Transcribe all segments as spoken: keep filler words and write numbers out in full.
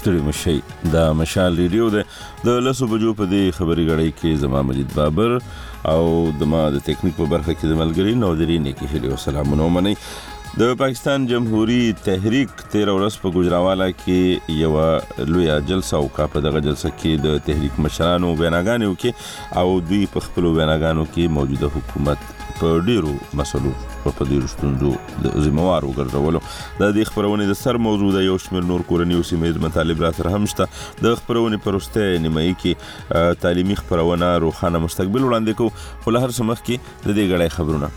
ستړي مشي. دا مشال ریډیو ده د لسو بجو په دې خبري غړۍ کې زما مجید بابر او د ما د ټیکنیک په برخه کې د ملګری نودرین کې هلي وسلامونه ومني. د پاکستان جمهوریت تحریک تیر ورځ په ګوجراوالا کې یو لوی جلسه وکړه. په دغه جلسه کې د تحریک مشرانو بیانګانې وکړي او دوی په خپل بیانګانو کې موجوده حکومت په ډیرو مسلو په ډیرو ستونزو د ذمہوار وګرځولو. د دې خبرونې د سر موضوع د یو شمېر نور کورني او سیمه مطالب را سره هم شته. د خبرونې پر وروسته نیمایي کې تعلیمي خبرونه روښانه مستقبل وړاندې کوو، خو له هر څه مخکې د دې غړۍ خبرونه.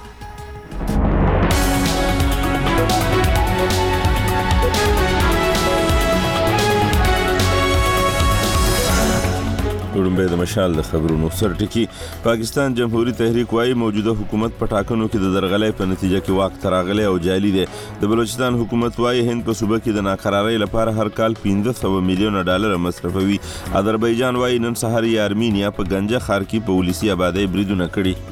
وړاندې د مشال د خبرونو سرټکی. پاکستان جمهوریت تحریک وايي موجوده حکومت په ټاکنو کې د درغلۍ په نتیجه کې واک ته راغلی او جعلي دی. د بلوچستان حکومت وايي هند په صوبه کې د ناقرارۍ لپاره هر کال پنځه سوه میلیونه ډالر مصرفوي. اذربایجان وايي نن سهار یې ارمینیا په ګنجه ښار کې په ولسي آبادۍ بریدونه کړي.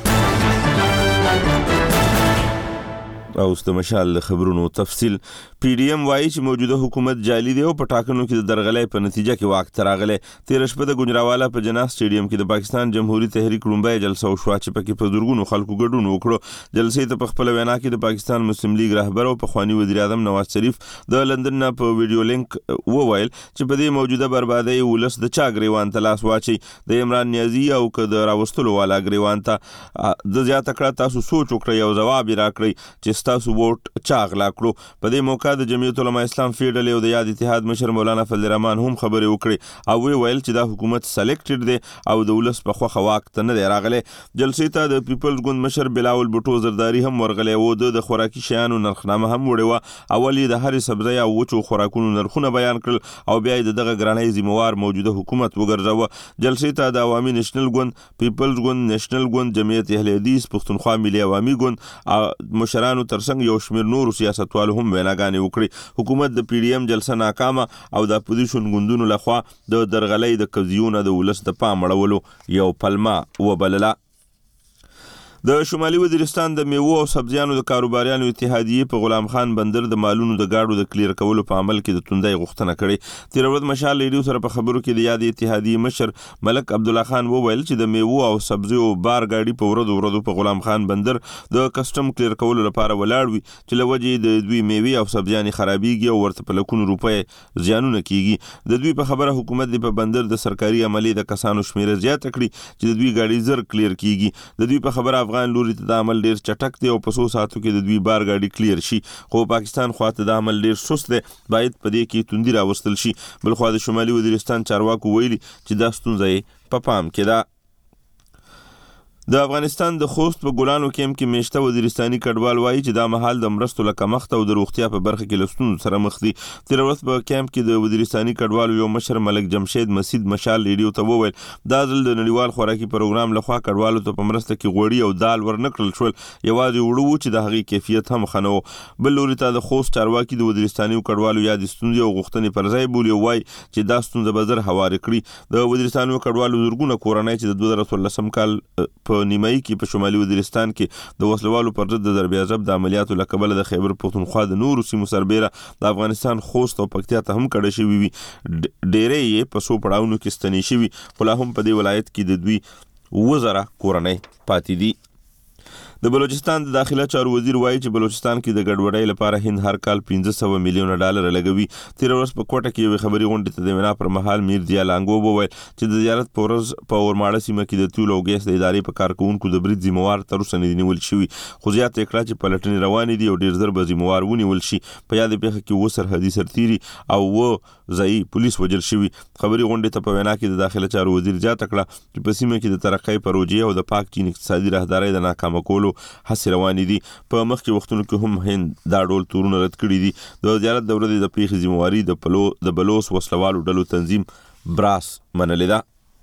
او د مشال د خبرونو تفصیل. پی ډی ایم وايي چې موجوده حکومت جعلي دی او په ټاکنو کې د درغلۍ په نتیجه کې واک ته راغلی. تیر شپه د ګوجراوالا په جناح سټیډیم کې د پاکستان جمهوریت تحریک لومړی جلسه وشوه چې پکې په زرګونو خلکو ګډون وکړو. جلسې ته په خپل وینا کې د پاکستان مسلم لیگ رهبر او پخوانی وزیر اعظم نواز شریف د لندن نه په ویډیو لینک وویل چې په دې موجوده بربادۍ ولس د چا ګریوان ته لاس واچي. د عمران نیازي او که د راوستلو والا ګریوان ته د زیاته کړه تاسو سوچ وکړئ او ځواب یې راکړئ چې تاسو ووټ چا غلا کړو. په دې موقع د جمعیت العلماء اسلام فیډرل او د یاد اتحاد مشر مولانا فضل الرحمن هم خبرې وکړي او وی ویل چې دا حکومت سلیکټډ دی او د ولس په خوخه واک ته نه دی راغلی. جلسې ته د پیپلز ګوند مشر بلاول بوټو زرداری هم ورغلی و. د خوراکي شیانو نرخنامه هم وړې وه. اول یې د هرې سبزۍ او وچو خوراکونو نرخونه بیان کړل او بیا یې د دغه ګرانۍ ذمہوار موجوده حکومت وګرځاوه. جلسې ته د عوامي نېشنل ګوند، پیپلز ګوند، نېشنل ګوند، جمعیت اهل حدیث، پښتونخوا ملي عوامي ګوند مشرانو ترڅنګ یو شمېر نورو سیاستوالو هم ویناګانې وکړي. حکومت د پی ډی ایم جلسه ناکامه او د اپوزیشن ګوندونو لخوا د درغلۍ د قضیو نه د ولس د پام اړولو یو پلمه وبلله. د شمالي وزیرستان د میوو او سبزیانو د کاروباریانو اتحادیې په غلام خان بندر د مالونو د گاډو د کلیر کولو په عمل کې د توندۍ غوښتنه کړې. تیر ورځ مشال ریډیو سره په خبرو کې د یاد اتحادیې مشر ملک عبدالله خان وویل چې د میوو او سبزیو بار گاډي په ورځو ورځو په غلام خان بندر د کسټم کلیر کولو لپاره ولاړ وي چې له وجې د دوی میوې او سبزیانې خرابېږي او ورته په لکونو روپۍ زیانونه کیږي. د دوی په خبره حکومت د په بندر د سرکاري عملي د کسانو شمیره زیاته کړي چې د دوی گاډي زر کلیر کیږي. د دوی په خبره افغان لوري ته د عمل ډیر چټک دی او په څو ساعتو کې د دوی بار گاډي کلیر شي، خو پاکستان خواته د عمل ډیر سست دی، باید په دې کې توندي راوستل شي. بل خو د شمالي وزیرستان چارواکو ویلي چې دا ستونزه په پام کې ده. د افغانستان د خوست په ګلانو کیمپ کې میشته وزیرستاني کډوال وایي چې دا مهال د مرستو له کمښت او د روغتیا په برخه کې له ستونزو سره مخ دي. تېره ورځ په کیمپ کې د وزیرستاني کډوالو یو مشر ملک جمشید مسید مشال ریډیو ته وویل دا ځل د نړیوال خوراکي پروګرام لخوا کډوالو ته په مرسته کې غوړي او دال ورنکړل شول، یوازې وړو و چې د هغې کیفیت هم ښه نه و. بل لوري ته د خوست چارواکي د وزیرستاني کډوالو یادې ستونزې او غوښتنې پر ځای بولي او وایي چې دا ستونزه به زر هوارې کړي. د وزیرستاني کډوالو زرګونه کورنۍ چې د دوه زره څوارلسم کال په نیمایي کې په شمالي وزیرستان کې د وسلوالو پر ضد د ضربیازب د عملیاتو له کبله د خیبر پښتونخوا د نورو سیمو سربیره د افغانستان خوست او پکتیا ته هم کډه شوي وي. ډېرې یې په څو پړاوونو کې ستنې شوي، خو لا هم په دې ولایت کې د دوی اووه زره کورنۍ پاتې دي. د بلوچستان د داخله چارو وزیر وایي چې بلوچستان کې د ګډوډۍ لپاره هند هر کال پنځه سوه میلیونه ډالر لګوي. تېره ورځ په کوټه کې یوې خبري غونډې ته د وینا پر مهال میر ضیا لانګو وویل چې د زیارت په ورځ په اورماړه سیمه کې د تیلو او ګیس د ادارې په کارکوونکو د برید ذمہوار تر اوسه نه دي نیول شوي، خو زیاته یې کړه چې پلټنې روانې دي او ډېر ژر به ذمہوار ونیول شي. په یادې پیښه کې اووه سرحدي سرتیري او اووه ځایي پولیس وژل شوي. خبري غونډې ته په وینا کې د داخله چارو وزیر زیاته کړه چې په سیمه کې د ترقۍ پروژې او د پاک چین اقتصادي راهدارۍ د ناکامه کولو هڅې روانې دي. په مخکې وختونو کې هم هند دا ډول تورونه رد کړي دي. د زیارت د ورځې د پیښې ذمہواري د بلوس وسلوالو ډلو تنظیم براس منلې ده.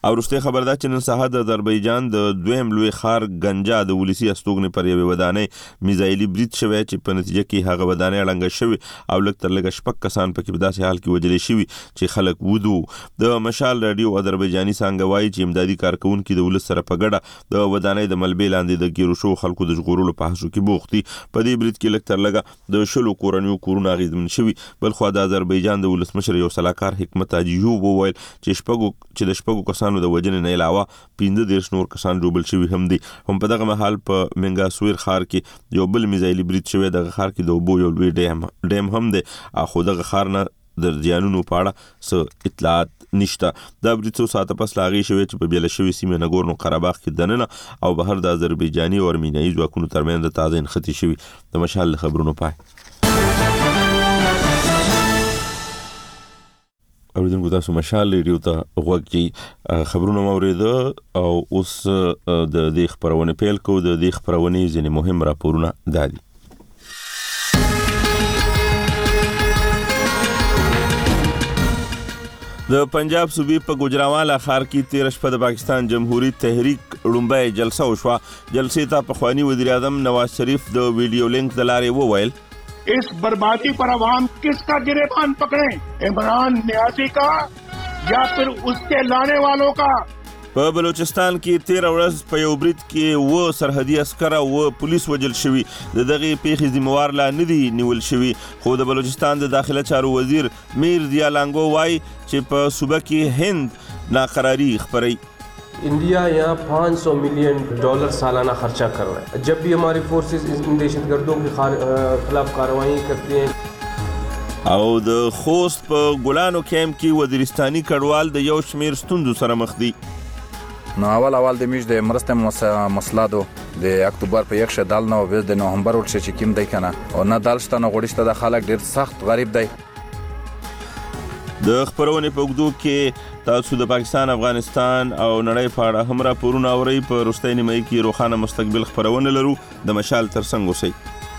او وروستۍ خبر ده چې نن سهار د آذربایجان د دویم لوی ښار ګنجا د ولسي استوګنې پر یوې ودانۍ میزایلي برید شوی چې په نتیجه کې هغه ودانۍ ړنګه شوې او لږ تر لږه شپږ کسان پکې په داسې حال کې وژلې شوي چې خلک ودو. د مشال راډیو آذربایجاني څانګه وایي چې امدادي کارکونکي د ولس سره په ګډه د ودانۍ د ملبې لاندې د ګیرو شو خلکو د ژغورلو په هڅو کې بوخت دي. په دې برید کې لږ تر لږه د شلو کورنیو کورونه اغېزمن شوي. بلخوا د آذربایجان د ولسمشر یو سلاکار حکمت اجیوب وویل چې شپږو چې د شپږو کسانو د وژنې نه علاوه پنځه دېرش نور کسان ژوبل شوي هم دي. هم په دغه مهال په منګاسویر ښار کې یو بل میزایلي برید شوی. دغه ښار کې د اوبو یو لوی ډیم ډیم هم دی خو دغه ښار نه د زیانونو په اړه څه اطلاعات نشته. دا برید څو ساعته پس له هغې شوی چې په بیله شوې سیمې نګورنو قرهباغ کې دننه او بهر د آذربایجاني او ارمینیایي ځواکونو ترمنځ د تازه نښتې شوي. د مشال له خبرونو پای. اوریدونکو تاسو مشال ریډیو ته غوږ کړئ. خبرونه مو اورېده او اوس د دې خپرونې پیل کوو. د دې خپرونې ځینې مهم راپورونه دا دي. د پنجاب صوبې په ګوجرانوالا ښار کې تېره شپه د پاکستان جمهوری تحریک لومړی جلسه وشوه. جلسې ته پخواني وزیر اعظم نواز شریف د ویډیو لینک د لارې وویل इस बर्बादी पर अवाम किसका गिरेबान पकड़े, इमरान नियाज़ी का या फिर उसके लाने वालों का. په بلوچستان کې تیر ورځ په یو برید کې و سرحدي عسكر او پولیس وژل شوي. د دغه پیښې ذمہوار لا نه دي نیول شوي. خو د بلوچستان د داخله چارو وزیر میر ضیا لانګو وايي چې په صوبه کې هند ناقراری خپري. इंडिया यहाँ पाँच सौ मिलियन डॉलर सालाना खर्चा कर रहा है. जब भी हमारी फोर्सेस इन दहशतगर्दों के खिलाफ कार्रवाई करती हैं. او د خوست په ګلانو کیمپ کې وزیرستاني کډوال د یو شمیر ستوندو سره مخ دي. نو اول اول د میش د مرسته مسلادو د اکتوبر په یک شدال نو وز د نومبر ورشه چې کیم دی کنه او نه دالشتنه غوړشته د خلک ډیر سخت غریب دی. د خبرونه په وګدو کې تاسو د پاکستان افغانستان او نړۍ په اړه هم راپورونه اورئ. په وروستۍ نیمه کې روښانه مستقبل خبرونه لرو. د مشال ترڅنګ اوسئ.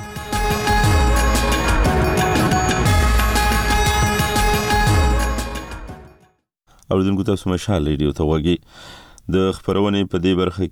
اوریدونکو تاسو مشال ریډیو ته غوږی. د خبرونې په دې برخه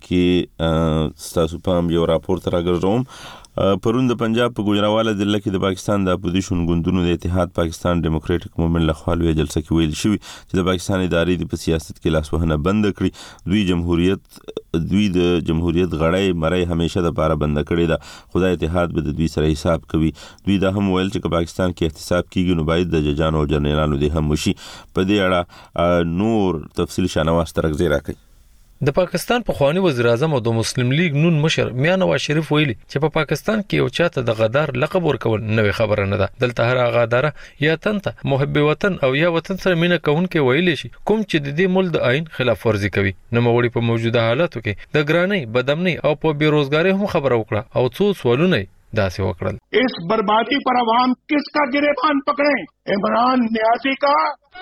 کې ستاسو پام یو راپور ته راګرځوم. پرون د پنجاب په ګوجرانوالا ضلع کې د پاکستان د اپوزیشن ګوندونو د اتحاد پاکستان ډیموکراټک موومنټ لخوا لویه جلسه کې ویل شوي چې د پاکستان ادارې د په سیاست کې لاسوهنه بند کړي. دوی جمهوریت دوی د جمهوریت غړی مری همیشه د پاره بند کړي ده. خدای اتحاد به د دوی سره حساب کوي. دوی دا هم ویل چې په پاکستان کې احتساب کیږي نو باید د ججانو او جنرالانو د هم وشي. په دې اړه نور تفصیل شانواز ترغزی راکړي. د پاکستان پخوانی وزیر اعظم او د مسلم لیگ نون مشر میاں نواز شریف ویلي چې په پاکستان کې یو چاته د غدار لقب ورکول نوې خبره نه ده. دلته هر غدار یا تنته محب وطن او یا وطن سره مینه کوونکې ویلي شي کوم چې د دې ملک د آئین خلاف ورزي کوي. نو موري په موجوده حالاتو کې د ګرانۍ بدامنۍ او په بیروزګاری هم خبره وکړه او څو سوالونه داسې وکړل. इस बर्बादी पर अवाम किसका गिरेबान पकड़े, इमरान नियाज़ी का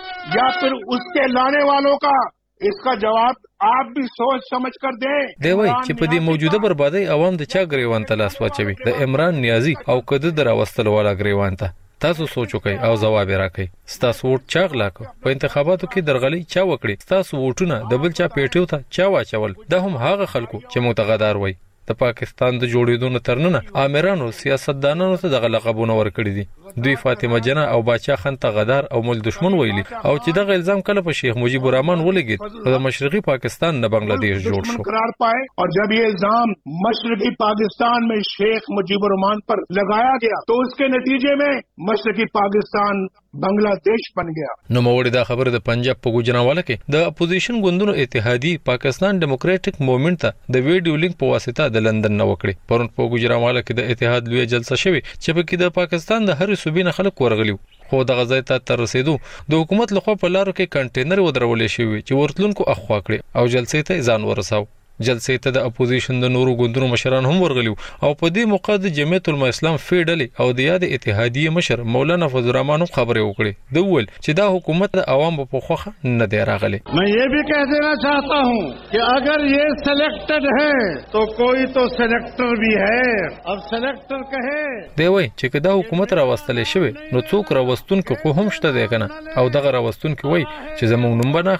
या फिर उसके लाने वालों का. इसका जवाब आप भी सोच समझ कर दें. دی وای چې په دې موجوده بربادي عوام د چا غریوان ته لاس واچوي، د عمران نیازی او کده در واستل والا غریوان ته. تاسو سوچ وکئ او جواب راکئ. ستاسو ووټ چا غلا کو؟ په انتخاباتو کې درغلي چا وکړي؟ ستاسو ووټونه د بل چا پیټیو ته چا واچول؟ دا هم هغه خلکو چې متغدار وای. د پاکستان د جوړېدو ترننه آمرانو سیاستدانانو ته د لقبونه ورکړي دي. دوی فاطمه جنہ او باچا خان ته غدار او مل دشمن ویلي او چې دغه الزام کله په شیخ مجیب الرحمن ولګید او د مشرقي پاکستان نه بنگلاديش جوړ شو. قرار پائے اور جب یہ الزام مشرقی پاکستان میں شیخ مجیب الرحمن پر لگایا گیا تو اس کے نتیجے میں مشرقی پاکستان بنگلاديش بن گیا. نو موړي دا خبره د پنجاب په ګوجرانوالا کې د اپوزیشن ګوندونو اتحادی پاکستان ډیموکراټک موومنټ ته د ویډیو لینک په واسطه د لندن نه وکړي. پرون په ګوجرانوالا کې د اتحاد لوی جلسه شوه چې په کې د پاکستان د هر صوبې نه خلک ورغلي. خو د غزا ته تر رسیدو د حکومت لخوا په لارو کې کنټینر ودرولې شوی چې ورتلونکو اخوا کړي او جلسې ته ځان ورساو. جلسې ته د اپوزیشن د نورو ګوندونو مشران هم ورغلي او په دې موقع د جمعیت العلماء اسلام فیډل او د یاد اتحادیه مشر مولانا فضل الرحمن خبرې وکړي. د ول چې دا حکومت د عوام په خوخه نه دی راغلي. मैं ये भी कह देना चाहता हूँ कि अगर ये सिलेक्टेड है तो कोई तो सिलेक्टर भी है. अब सिलेक्टर कहे دی وای چې کدا حکومت راوستل شوی نو څوک راوستون کې خو هم شته دی کنه او دغه راوستون کې وای چې زموږ نوم بنا خلی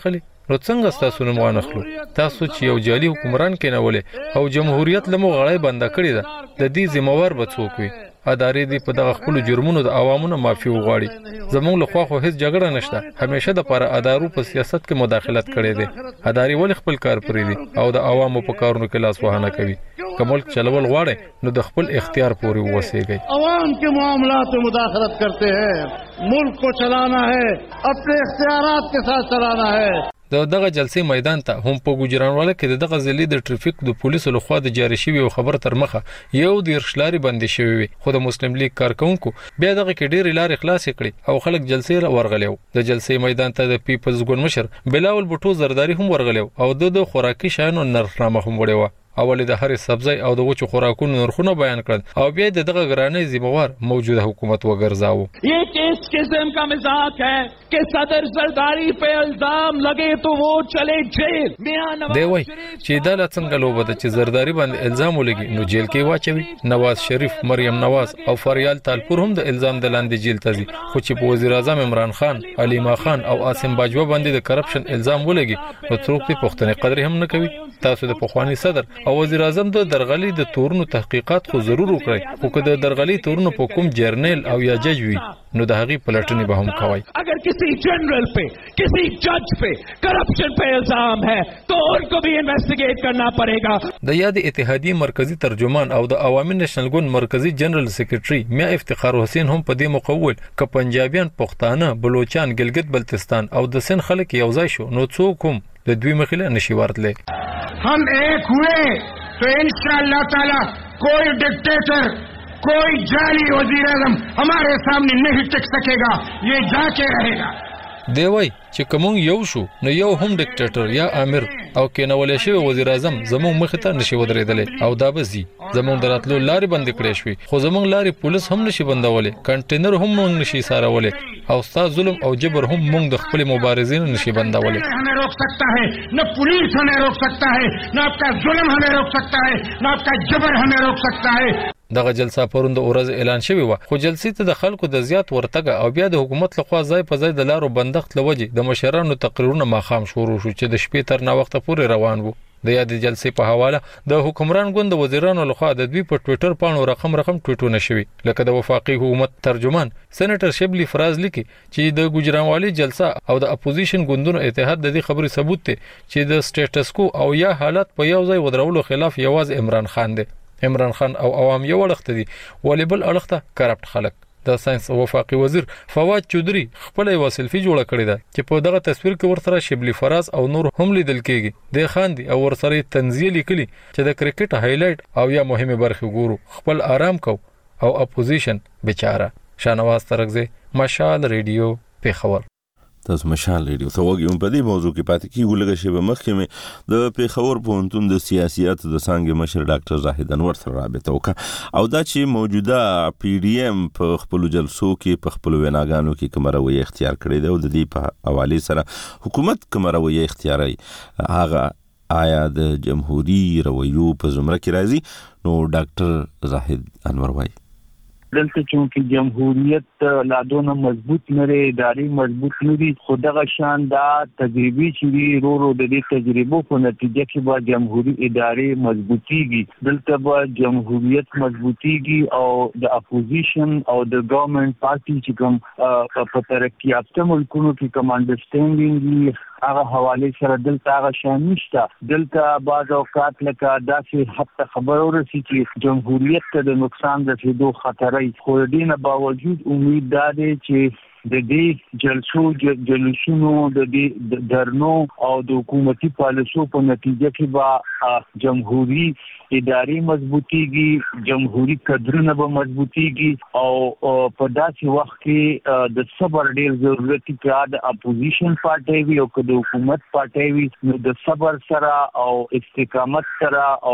نو څنګه ستاسو نوم وانخلو؟ تاسو چې یو جعلي حکمران کېنولې او جمهوریت له مو غړی بنده کړې ده، د دې ذمہوار به څوک وي؟ ادارې دې په دغه خپل جرمونو د عوامو معافي وغواړي. زموږ له خوا خو هیڅ جګړه نشته، همیشه د پر ادارو په سیاست کې مداخلت کړي دي. ادارې ولې خپل کار پرې دي او د عوامو په کارونو کې لاس وهانه کوي؟ که ملک چلول غواړي نو د خپل اختیار پورې ووسیږي. عوام کے معاملات میں مداخلت کرتے ہیں، ملک کو چلانا ہے، اپنے اختیارات کے ساتھ چلانا ہے. د دغه جلسې میدان ته هم په ګوجرانواله کې د دغه ضلع د ټریفیک د پولیسو لخوا د جاری شوی خبر تر مخه یو دیرش لارې بندې شوی وي، خو د مسلم لیگ کارکونکو بیا دغه کې ډېرې لارې خلاصې کړې او خلک جلسې ورغلیو. د جلسې میدان ته د پیپلز ګوند مشر بلاول بوټو زرداری هم ورغلیو او د خوراکي شیانو نرخنامه هم وړې وه. اول د هر سبزی او د وچو خوراکونو نرخونه بیان کړل او بیا د دغه ګرانۍ ذمہوار موجوده حکومت وګرځاو. یہ کس قسم کا مزاج ہے کہ صدر زرداری پہ الزام لگے تو وہ چلے جیل. دی وای چې دا څنګه لوبه ده چې زرداری باندې الزام ولګي نو جیل کې واچوي. نواز شریف، مریم نواز او فریال تالپور هم د الزام د لاندې جیل ته ځي، خو چې په وزیر اعظم عمران خان، علیما خان او عاصم باجوه باندې د کرپشن الزام ولګي نو څوک په پښتني قدر هم نه کوي. تاسو د پخوانی صدر او وزیر اعظم د درغلي د تورونو تحقیقات خو ضرور وکړي، خو که د درغلي تورونو په کوم جرنیل او یا جج وي نو د هغې پلټنې به هم کوي. اگر کسی جنرل پہ، کسی جج پہ کرپشن پہ الزام ہے تو ان کو بھی انویسٹیگیٹ کرنا پڑے گا. د یاد اتحادیه مرکزی ترجمان او د عوامي نېشنل ګوند مرکزی جنرال سیکریټري میا افتخار حسین هم په دې مقول ک پنجابیان، پښتانه، بلوچستان، ګلګت بلتستان او د سند خلک یو ځای شو نو څوک هم د دوی مخې نشي ورتلی. हम एक हुए तो इंशाअल्लाह ताला कोई डिक्टेटर, कोई जाली वजीर आजम हमारे सामने नहीं टिक सकेगा, ये जाके रहेगा. دی وای چې کوم یو شو نو یو هم ډیکټیټر یا امیر او کېنولې شوی وزیر اعظم زموږ مخ ته نشي ودرېدلی او دا به زی زموږ دراتلو لارې بند کړې شوې، خو زموږ لارې پولیس هم نشي بندولې، کنټینر هم موږ نشي سارولې او ستا ظلم او جبر هم موږ د خپل مبارزین نشي بندولې. हमें रोक सकता है न पुलिस, हमें रोक सकता है न आपका जुल्म, हमें रोक सकता है न आपका जबर, हमें रोक सकता है. دغه جلسه پروند ورځ اعلان شوی و، خو جلسې ته د خلکو د زیات ورتګ او بیا د حکومت لخوا ځای په ځای د لارو بندښت لوجې د مشرانو تقریرونه ماښام شروع شو چې د شپې تر ناوخته پورې روان وو. د یاد جلسې په حواله د حکمران ګوند د وزیرانو لخوا د دوی په ټوئیټر پاڼو رقم رقم ټویټونه شوي، لکه د وفاقي حکومت ترجمان سېنیټر شبلی فراز لیکي چې د ګوجرانوالي جلسه او د اپوزیشن ګوندونو اتحاد د دې خبرې ثبوت دی چې د سټیټس کو او یا حالت په یو ځای ودرولو خلاف یوازې عمران خان دی. عمران خان او عوام یو اړخته دي، ولې بل اړخته کرپټ خلک. د ساينس او وفاقي وزیر فواد چودري خپل یو سلفي جوړه کړې ده چې په دغه تصویر کې ورسره شبلی فراز او نور هم لیدل کېږي. د خاندي او ورسره تنزیه لیکلي چې د کرکټ هایلایټ او یا مهمه برخه ګورو، خپل آرام کو او اپوزیشن بیچاره. شانواز ترغزه، مشال ریډیو، پیښور. تاسو مشال ریډیو ته وګورئ. په دې موضوع کې پاتې کیږو لږه شیبه مخکې مې د پیښور پوهنتون د سیاسيات د څانګې مشر ډاکټر زاهد انور سره رابطه وکړه او دا چې موجوده پی ډي ایم په خپل جلسو کې په خپل ویناګانو کې کوم رویه اختیار کړې ده او د دې په حواله سره حکومت کوم رویه اختیاري هغه آیا د جمهوریت رویو په زمره کې راځي. نو ډاکټر زاهد انور وایي دلته چونکی جمهوریت لا دونه مضبوط نه لري، اداري مضبوط نه دي، خو دغه شان دا تجربي چې وي ورو ورو د دې تجربو په نتیجه کې به جمهوریت اداري مضبوطیږي، دلته به جمهوریت مضبوطیږي او د اپوزیشن او د ګورنمنت پارټي چې کوم په ترقي یافته ملکونو کې کوم انډرسټینډینګ هغه حواله سره دلته هغه شان نشته. دلته بعض اوقات لکه داسې حتی خبر ورسي چې جمهوریت ته د نقصان رسیدو خطر، خو دینه باوجود امید دا دی چې د دې جلسو جلوسونو د دې درنو او د حکومتي پالیسو په نتیجه کې به جمهوریت اداري مضبوطیږي، جمهوریت کډرونه به مضبوطیږي او په داسې وخت کې د صبر ډېر ضرورت دی چې د اپوزیشن پارټي وي او که د حکومت پارټي وي نو د صبر سره او استقامت سره او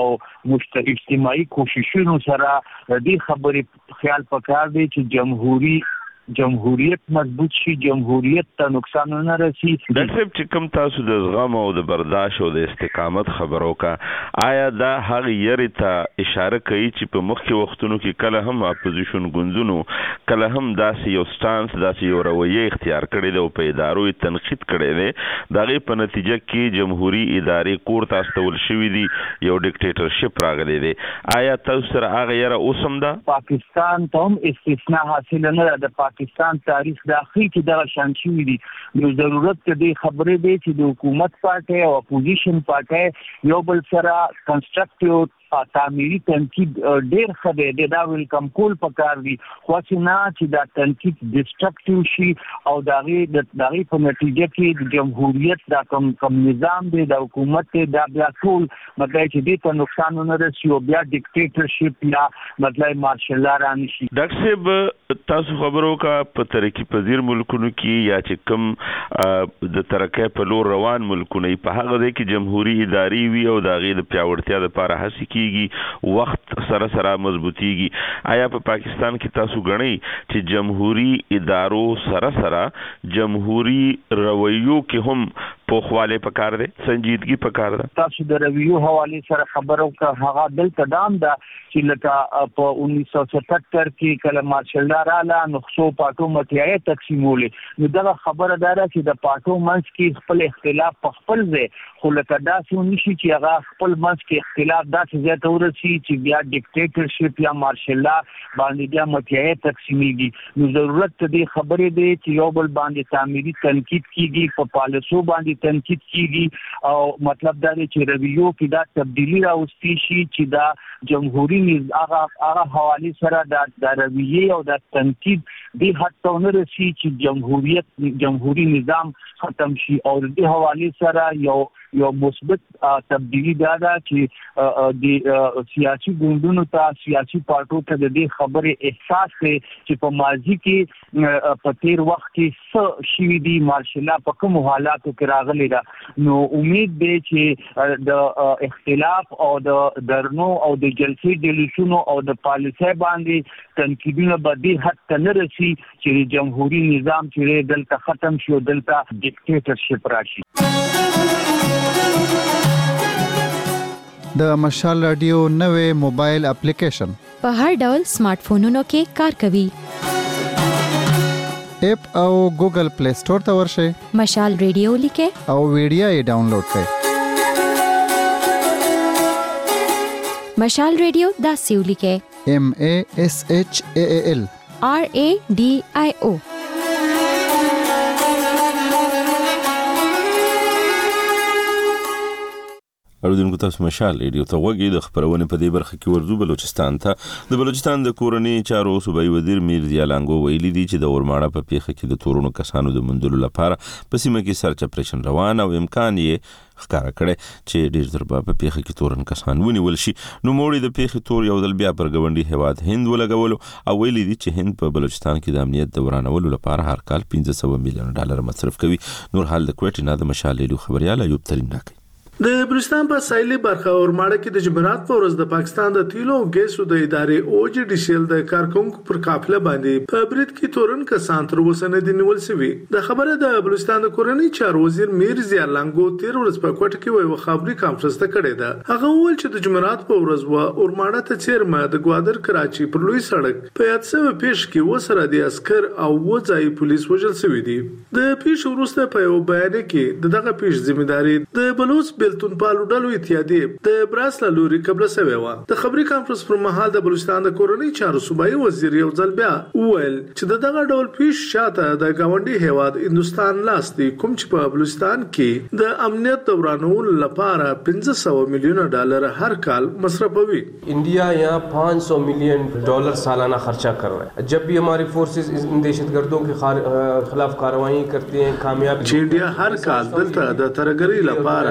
اجتماعي کوششونو سره د دې خبرې خیال پکار دی چې جمهوریت جمهوریت مضبوط شي، جمهوریت ته نقصان نه رسي. ډاکټر صاحب چې کوم تاسو د زغم او د برداشت او د استقامت خبرو کا آیا دا هغه یری ته اشاره کوي چې په مخکې وختونو کې کله هم اپوزیشن ګوندونو کله هم داسې یو سټانس داسې یو رویه اختیار کړی دی او په ادارو یې تنقید کړی دی، د هغې په نتیجه کې جمهوري ادارې کور ته استول شوي دي، یو ډیکټیټرشپ راغلی دی. آیا تاسو سره هغه یره اوس هم ده؟ پاکستان ته هم استثناء حاصل نه ده. د پاکستان تاریخ داخلي کې دغه شان شوي دي. نو ضرورت د دې خبرې دی چې د حکومت پارټۍ او اپوزیشن پارټۍ یو بل سره کنسټرکټیو تعمیري تنقید ډېر ښه دی، د دا ویلکم کول پکار دي، خو چې نه چې دا تنقید ډسټرکټیو شي او د هغې د هغې په نتیجه کې د جمهوریت دا کم کم نظام دی د حکومت دی دا بیا ټول مطلب چې دې ته نقصان ونه رسي او بیا ډیکټیټرشپ یا مطلب مارشل لا رانشي. ډاکټر صاحب تاسو خبرو کا په ترقي پذیر ملکونو کې یا چې کوم د ترقۍ په لور روان ملکونه په هغه ځای کې جمهوري ادارې وي او د هغې د پیاوړتیا دپاره هڅې کېږي، وخت سره سره مضبوطیږي. آیا په پاکستان کې تاسو ګڼئ چې جمهوري ادارو سره سره جمهوري رویو کې هم پوخوالی پکار دی، سنجیدګي پکار ده؟ تاسو د رویو حوالې سره خبرو کا هغه دلته دام ده چې لکه په انیس سو ستتر کې کله مارشل لا رااله نو څو پاټو متیایې تقسیمولې، نو دغه خبره دا ده چې د پاټو منځ کې خپل اختلاف په خپل ځای، خو لکه داسې ونشي چې هغه خپل منځ کې اختلاف داسې ځای ته ورسي چې بیا ډیکټیټرشپ یا مارشل لا باندې بیا متیایې تقسیمیږي. نو ضرورت د دې خبرې دی چې یو بل باندې تعمیري تنقید کیږي، په پالیسو باندې تنقید کیږي او مطلب دا دی چې رویو کې دا تبدیلی راوستي شي چې دا جمهوري هغه هغه حوالې سره دا د رویې او د تنقید دې حد ته ونه رسي چې جمهوریت جمهوري نظام ختم شي او دې حوالې سره یو یو مثبت تبدیلی دا ده چې د سیاسي ګوندونو ته سیاسي پارټو ته د دې خبرې احساس دی چې په ماضي کې په تیر وخت کې څه شوي دي، مارشل لا په کومو حالاتو کې راغلی ده. نو امید دی چې د اختلاف او د درنو او د جلسې جلوسونو او د پالیسۍ باندې تنقیدونه به دې حد ته نه رسي چې جمهوري نظام چې دلته ختم شي او دلته ډیکټیټرشپ راشي. د مشال رادیو نوې موبایل اپلیکیشن په هر ډول سمارټ فونونو کې کار کوي. اپ او ګوګل پلی سٹور ته ورشئ، مشال رادیو لیکئ او ویډیو یې ډاونلوډ کړئ. مشال رادیو داسې ولیکئ، ایم ا اس ایچ ا ال آر ا ډي آی او. اوریدونکو تاسو مشال ریډیو ته غوږی د خبرونه په دې برخه کې ورزو بلوچستان ته. د بلوچستان د کورنۍ چارو صوبایي وزیر میر ضیا لانګو ویلي دي چې د ورماړه په پیښه کې د تورونو کسانو د مندلو لپاره په سیمه کې سرچ اپریشن روان او امکان یې ښکاره کړی چې ډېر ژر به په پیښه کې تورن کسان ونیول شي. نوموړي د پیښې تور یو ځل بیا پر ګاونډي هیواد هند ولګولو او ویلي دي چې هند په بلوچستان کې د امنیت د ورانولو لپاره هر کال پنځه سوه میلیون ډالر مصرف کوي. نور حال د کوټې نه د مشال ریډیو خبريال ایوب ترین راکړي. د بلوچستان په ساحلي برخه اورماړه کې د جمعرات په ورځ د پاکستان د تیلو او ګیسو د ادارې او جی ډي سی ال د کارکونکو پر قافله باندې په برید کې تورن کسان تر اوسه نه دي نیول شوي. د خبره د بلوچستان د کورنۍ چارو وزیر میر ضیا لانګو تیر ورځ په کوټه کې ویو خبري کانفرنس ته کړې ده. هغه وویل چې د جمعرات په ورځ و اورماړه ته چیرمه د ګوادر کراچي پر لوی سړک په یاد سوي پیښ کې وسره د عسكر او وځای پولیس وژل شوی دي. د پیښ وروسته په یو بیان کې دغه پیښ ذمہداري د بلوچ بلتون پالو اتحادیه د براسلا لوري قبل سوي و. د خبري کانفرنس پر مهال د بلوچستان د کورنۍ چارو صوبایي وزیر یو ځل بیا وویل چې دغه ډول پیښ شاته د ګاونډي هیواد هندستان لاس دی کوم چې په بلوچستان کې د امنیت دورانولو لپاره پنځه سوه میلیون ډالر هر کال مصرفوي. इंडिया यहाँ पाँच सौ मिलियन डॉलर सालाना खर्चा कर रहा है. जब भी हमारी फोर्सेस इन दहशतगर्दों के खिलाफ कार्रवाई करती हैं कामयाब چې انډیا هر کال دلته د ترګری لپاره پنځه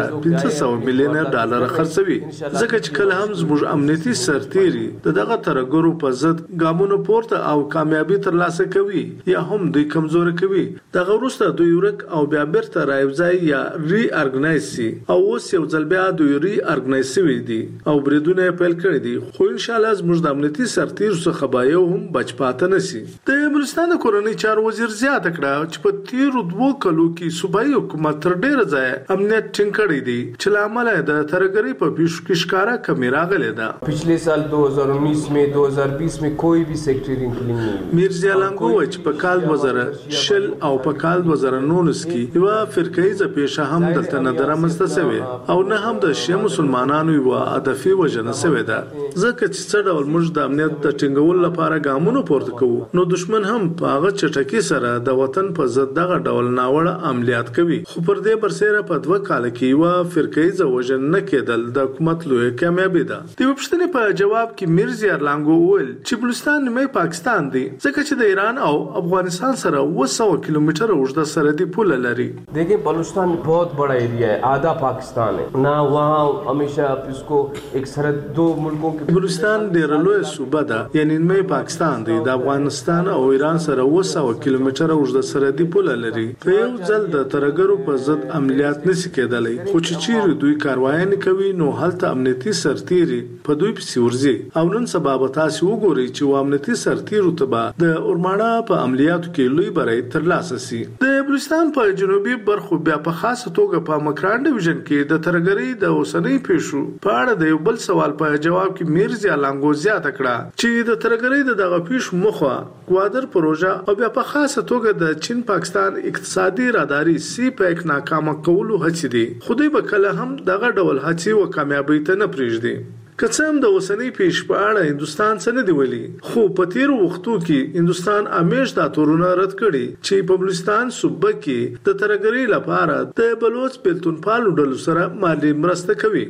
اته سوه میلیونه ډالر خرڅوي. ځکه چې کله هم زموږ امنیتي سرتیري د دغه ترګرو په ضد ګامونه پورته او کامیابی ترلاسه کوي یا هم دوی کمزوري کوي، دغه وروسته دوی ورک او بیا بیرته رايوځای یا ری ارګنایز شي او اوس یو ځل بیا دوی ری ارګنایز شوي دي او بریدونه پیل کړي دي. خو ان شاء الله زموږ د امنیتي سرتیرو څخه به یو هم بچ پاتې نشي. د بلوچستان د کورنۍ چارو وزیر زیاته کړه چې په تیرو دوو کلو کې صوبایي حکومت تر ډیره ځایه امنیت ټینګ کړی دی چې له امله د ترګرۍ په پیښو کې ښکاره کمی راغلې ده. पिछले साल दो हज़ार उन्नीस में दो हज़ार बीस में कोई भी सेक्टरिंग किलिंग नहीं. میرزا لانګو وایي چې په کال دوه زره شل او په کال دوه زره نولس کې یوه فرقهیزه پیښه هم دلته نه ده رامنځته شوې او نه هم د شیعه مسلمانانو یوه هدفي وژنه شوې ده. ځکه چې څه ډول موږ د امنیت د ټینګولو لپاره ګامونه پورته کوو نو دشمن هم په هغه چټکۍ سره د وطن په ضد دغه ډول ناوړه عملیات کوي. خو پر دې برسېره په دوه کال کې یوه فرقهیزه وژنه نه کېدل د حکومت لویه کامیابي ده. د یوې پوښتنې په جواب کې میرزا لانګو وویل چې بلوچستان نیمه پاکستان دی ځکه چې د ایران او افغانستان سره اوه سوه کیلومتره اوږده سرحدي پوله لري. देखिए बलूचिस्तान बहुत बड़ा एरिया है, आधा पाकिस्तान है ना, वहाँ हमेशा इसको एक सरहद दो मुल्कों के. بلوچستان ډېره لویه صوبه ده یعنی نیمه پاکستان دی، د افغانستان او ایران سره اوه سوه کیلومتره اوږده سرحدي پوله لري. په یو ځل د ترګرو په ضد عملیات نشي کېدلی، خو چې چیرې دوی کاروایانې کوي نو هلته امنیتي سرتیري په دوی پسې ورځي. او نن سبا به تاسې وګورئ چې امنیتي سرتیرو ته به د اورماړه په عملیاتو کې لوی بری ترلاسه شي. د بلوچستان په جنوبي برخو بیا په خاصه توګه په مکران ډیویژن کې د ترګرۍ د اوسنۍ پیښو په اړه د یو بل سوال په جواب کې میرزا لانګو زیاته کړه چې د ترګرۍ د دغه پیښو مخه کوادر پروژه او بیا په خاصه توګه د چین پاکستان اقتصادي راداري سی پیک ناکامه کولو هڅې دي. خو دوی به کله هم دغه ډول هڅې و کامیابۍ ته نه پرېږدي. که څه هم د اوسنۍ پیښې په اړه هندوستان څه نه دی ویلي، خو په تیرو وختو کې هندوستان همیش دا تورونه رد کړي چې په بلوچستان صوبه کې د ترګرۍ لپاره د بلوچ بیلتونپالو ډلو سره مالي مرسته کوي.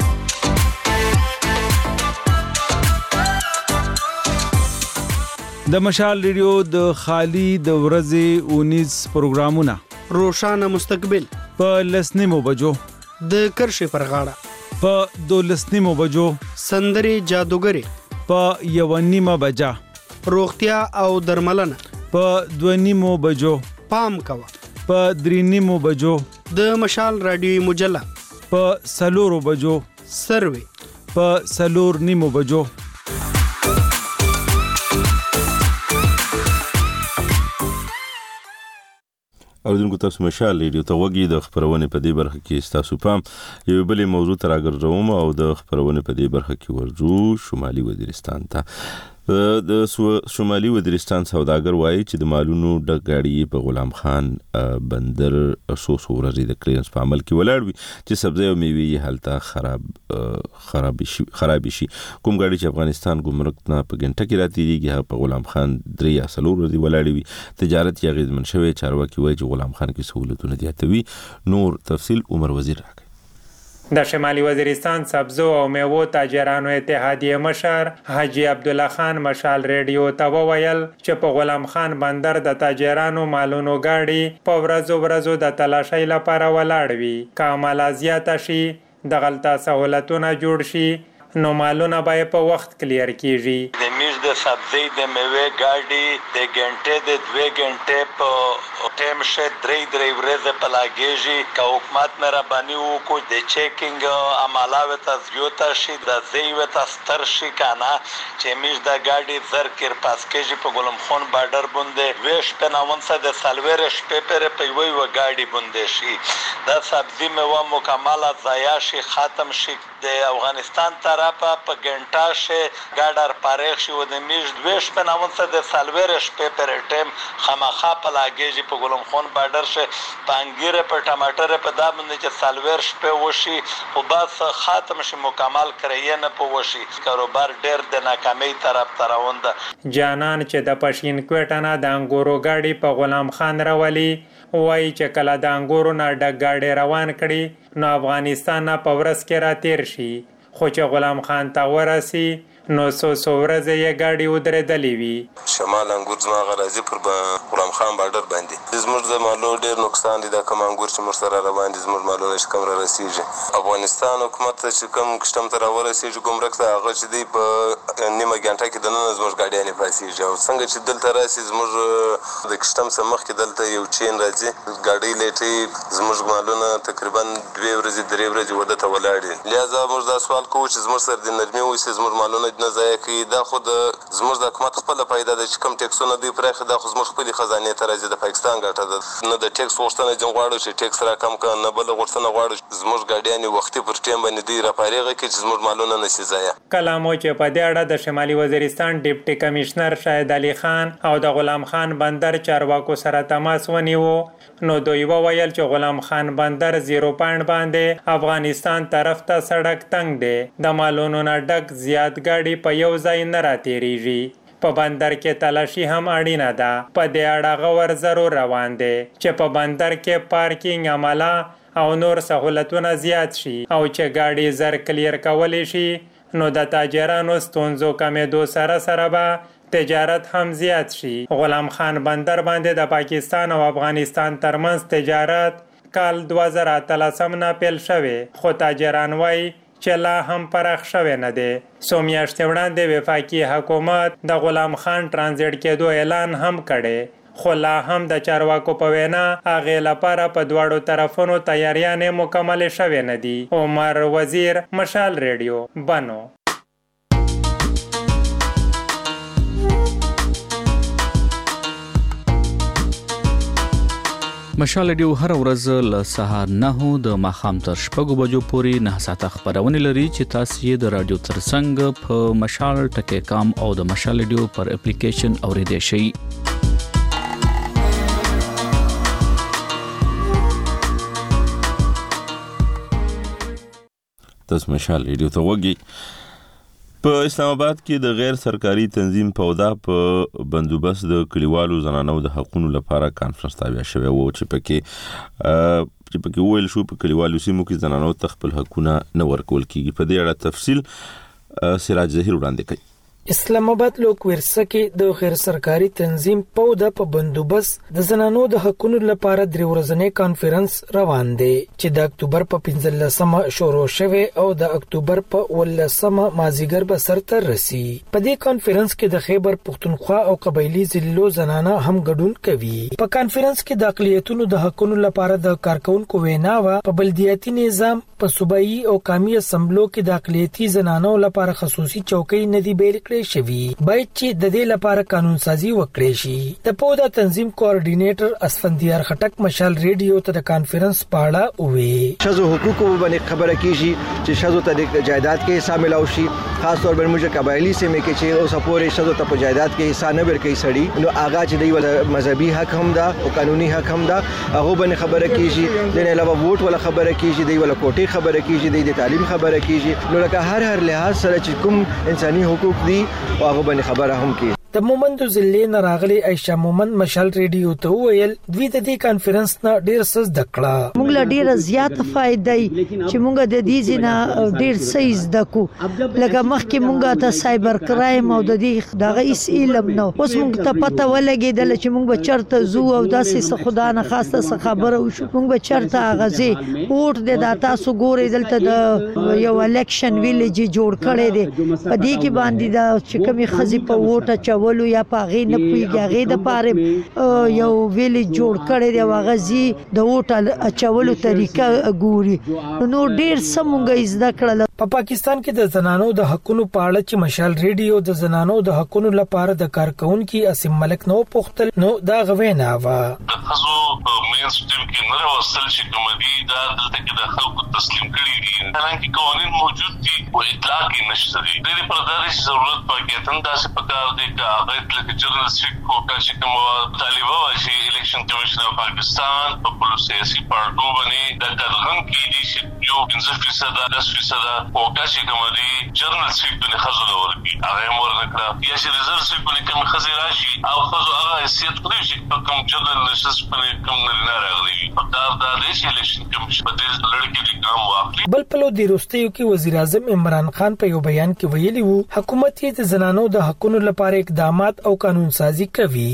د مشال ریډیو د خالی د ورځې اونیز پروګرامونه روشانه مستقبل په لسنیمو بجو، د کرښې پر غاړه په دولسنیمو بجو، سندرې جادوګرې په یو نیمه بجا، روغتیا او درملنه په دوه نیمو بجو، پام کوه په درې نیمو بجو، د مشال رادیوي مجله په سلورو بجو، سروي په سلور نیمو بجو. اوریدونکو تاسو مشال ریډیو ته وګورئ. د خبرونه په دې برخه کې تاسو پام یو بلې موضوع تر راګرځوم او د خبرونه په دې برخه کې ورځو شمالي وزیرستان ته. د شمالي وزیرستان سوداګر وایي چې د مالونو ډک ګاډي په غلام خان بندر څو څو ورځې د کلینس په عمل کې ولاړ وي چې سبزی او میوې یې هلته خراب خراب شي خراب شي. کوم ګاډي چې افغانستان ګمرک نه په ګنټه کې راتېږي هغه په غلام خان درې یا څلور ورځې ولاړ وي. تجارت یې اغېزمن شوی. چارواکي وایي چې غلام خان کې سہولتونه زیاتوي. نور تفصیل عمر وزیر راکړي. د شمالي وزیرستان سبزو او میوو تاجرانو اتحادیه مشر حاجی عبدالله خان مشال ریډیو ته وویل چې په غلام خان بندر د تاجرانو مالونو ګاډي په ورځو ورځو د تلاشۍ لپاره ولاړ وي. که عمله زیاته شي د غلطه سہولتونه جوړ شي نو مالونه به په وخت کلیر کیږي. د میش د سبزی د میوې ګاډي د ګنټې د دوه ګنټې په ټیم شه درې درې ورځې په لاګیږي. که حکومت مهرباني وکړي د چیکینګ عمله ورته زیاته شي د زی ورته ستر شي کنه چې میش د ګاډي زر کیر پاس کېږي په غلام خان بارډر باندې دوه شپې ناونسه د سالویر شپې پرې په یوه یوه ګاډي باندې شي. دا سبزی میوه مکمله ضایع شي ختم شي. د افغانستان طرف په ګنټه شه ګاډر پارېخ شي و د میش دوه شپې ناونسه د سالویر شپې پرې ټیم خامخا په لاګیږي په غلام خان بارډر شه په انګیره په ټماټر په دا باندې چې سالویر شپې وشي او بس ختم شي مکمل کړی نه په وشي. کاروبار ډېر د ناکامۍ طرف ته روان ده. جانان چې د پښین کوټه نه د انګورو ګاډي په غلام خان راولي وایي چې کله د انګورو نه ډک ګاډي روان کړي نو افغانستان نه په ورځ کې را تیر شي، خو چې غلام خان ته ورسي نو څو څو ورځې یې ګاډي ودرېدلې وي. شمال انګور زما غرازي پر غلام خان بارډر باندې زموږ د مالو ډېر نقصان دي. دا کوم انګور چې موږ سره روان دي زموږ مالونه چې کوم را رسېږي. افغانستان حکومت ته چې کوم کشتم ته راورسېږي ګمرک ته هغه چې دی په نیمه ګنټه کې دننه زموږ ګاډیانې پاسېږي او څنګه چې دلته راسي زموږ د کشتم څخه مخکې دلته یو چین راځي ګاډۍ لېټې زموږ مالونه تقریبا دوې ورځې درې ورځې وده ته ولاړ دي. لهذا موږ دا سوال کوو چې زموږ سره د نرمي وشي زموږ مالونه نه ضایع کوي. دا خو د زموږ د حکومت خپله پیدا ده چې کوم ټیکسونه دوی پراخي دا خو زموږ خپلې خزانې ته راځي. د پاکستان ګټه ده نه د ټیکس غوښتنه ځین غواړو چې ټیکس را کم کړه نه بله غوښتنه غواړو زموږ ګاډیانې وختي پر ټیم باندې دوی راپارېغه کړي چې زموږ مالونه نه شي ضایع. کله مو چې په دې اړه د شمالي وزیرستان ډیپټي کمشنر شاهد علي خان او د غلام خان بندر چارواکو سره تماس ونیو نو دوی وویل چې غلام خان بندر زیرو پاینټ باندې افغانستان طرف ته سړک تنګ دی. د مالونو نه ډک زیات ګاډي په یو ځای نه راتېرېږي. په بندر کې تلاشي هم اړینه ده. په دې اړه غور ضرور روان دی چې په بندر کې پارکینګ عمله او نور سہولتونه زیات شي او چې ګاډي زر کلیر کولی شي نو د تاجرانو ستونزو کمېدو سره سره به تجارت هم زیات شي. غلام خان بندر باندې د پاکستان او افغانستان ترمنځ تجارت کال دوه زره اتلسم نه پیل شوی خو تاجران وایي چې لا هم پراخ شوی نه دی. څو میاشتې وړاندې وفاقي حکومت د غلام خان ټرانزیټ کېدو اعلان هم کړی خو لا هم د چارواکو په وینا هغې لپاره په دواړو طرفونو تیاریانې مکمل شوې نه دي. عمر وزیر، مشال ریډیو، بنو. مشال ریډیو هر ورځ له سهار نهو د ماښام تر شپږو بجو پورې نه ساعته خبرونه لري چې تاسو یې د رادیو ترڅنګ په مشال ټکی کام او د مشال ریډیو پر اپلیکیشن اوریدئ شئ. تاسو مشال ریډیو ته وګورئ. په اسلام آباد کې د غیر سرکاري تنظیم پودا په بندوبست د کلیوالو زنانو د حقوقو لپاره کانفرنس تابع شوی و چې پکې چې پکې ویل شو په کلیوالو سیمو کې زنانو ته خپل حقوقونه نه ورکول کیږي. په دې اړه تفصیل سراج ظهیر وړاندې کوي. اسلام آباد لوک ورسه کې د غیر سرکاري تنظیم پودا په بندوبست د زنانو د حقوقو لپاره درې ورځنی کانفرنس روان دی چې د اکتوبر په پنځلسمه شروع شوه او د اکتوبر په ولسمه مازیګر به سرته رسی. په دې کانفرنس کې د خیبر پختونخوا او قبایلی ضلعو زنانه هم ګډون کوي. په کانفرنس کې د اقلیتونو د حقوقو لپاره د کارکونکو ویناوه په بلدیاتي نظام په صوبایي او قومي اسمبلو کې د اقلیتي زنانو لپاره خصوصي چوکۍ ندی بیل شوی باید چې د دې لپاره قانون سازي وکړي شي. د پودا تنظیم کوارډینیټر اسفندیار خټک مشال ریډیو ته د کانفرنس پاړه وې. شذو حقوقو باندې خبره کیږي چې شذو ته د جایداد کې حصہ ملاوي شي. خاص طور باندې موږ قبایلی سیمه کې چې اوس پورې شذو ته په جایداد کې حصہ نه ورکړي سړي نو هغه چې دی ول مذهبي حق هم ده او قانوني حق هم ده هغه باندې خبره کیږي. د نه علاوه ووټ ولا خبره کیږي دی ول کوټي خبره کیږي د تعلیم خبره کیږي. نو لکه هر هر لحاظ سره چې کوم انساني حقوق دي او هغه باندې خبره هم کی. د مومند ضلع نه راغلي عائشہ مومند مشال ریډیو ته ویل دوی د دې کانفرنس نه ډیر څه زده کړه. موږ له ډیره زیاته فائدې چې موږ د دې ځنه ډیر څه زده کو لکه مخکې موږ ته سایبر کرایم او د دې دغه هیڅ علم نو اوس موږ ته پته ولګېدل چې موږ به چرته زو او داسې څه خدا نه خاصه څه خبره وشو موږ به چرته غزي ووټ د داتا سو ګورې دلته د یو الیکشن ویلیج جوړ کړي دي په دې کې باندې دا چې کومي خزي په ووټ چولو یا پاغې نه پويږي هغه د پاره یو ویلیج جوړ کړي دی واغزي د ووټ اچولو طریقه ګوري نو ډیر سمونګه زده کړل. په پاکستان کې د زنانو د حقوقو په اړه چې مشال ریډیو د زنانو د حقوقو لپاره د کارکونکو اسیم ملک نو پختل نو دا غوینا وا د خزو مین سټیم کې نه وصل شي کومدي دا دلته کې د خلکو تسلیم کړي دي حالانکه قوانين موجود دي او اطلاق نشته دي. د دې پر دغه ضرورت پاکستان داسې پکار دی چې هغه لکه جنرال سټریټ کوټا چې کوم طالبه وشي الیکشن کمیشن اف پاکستان په پولیس سیاسي پارټو باندې د کارګن کې دي چې یو پنځه فیصد دس فیصد او کاشي کوم دي جرنل سیټ په خزو لور کی هغه مور نکړه یا چې ریزرو سیټ په کوم خزي راشي او خزو هغه حیثیت کوي چې په کوم جرنل نشس په کوم نه راغلي دا د دې الیکشن کمیشن په دې لړ کې ګام واخلي. بل پلو د روستیو کې وزیر اعظم عمران خان په یو بیان کې ویلي وو حکومت یې د زنانو د حقوقو لپاره اقدامات او قانون سازي کوي.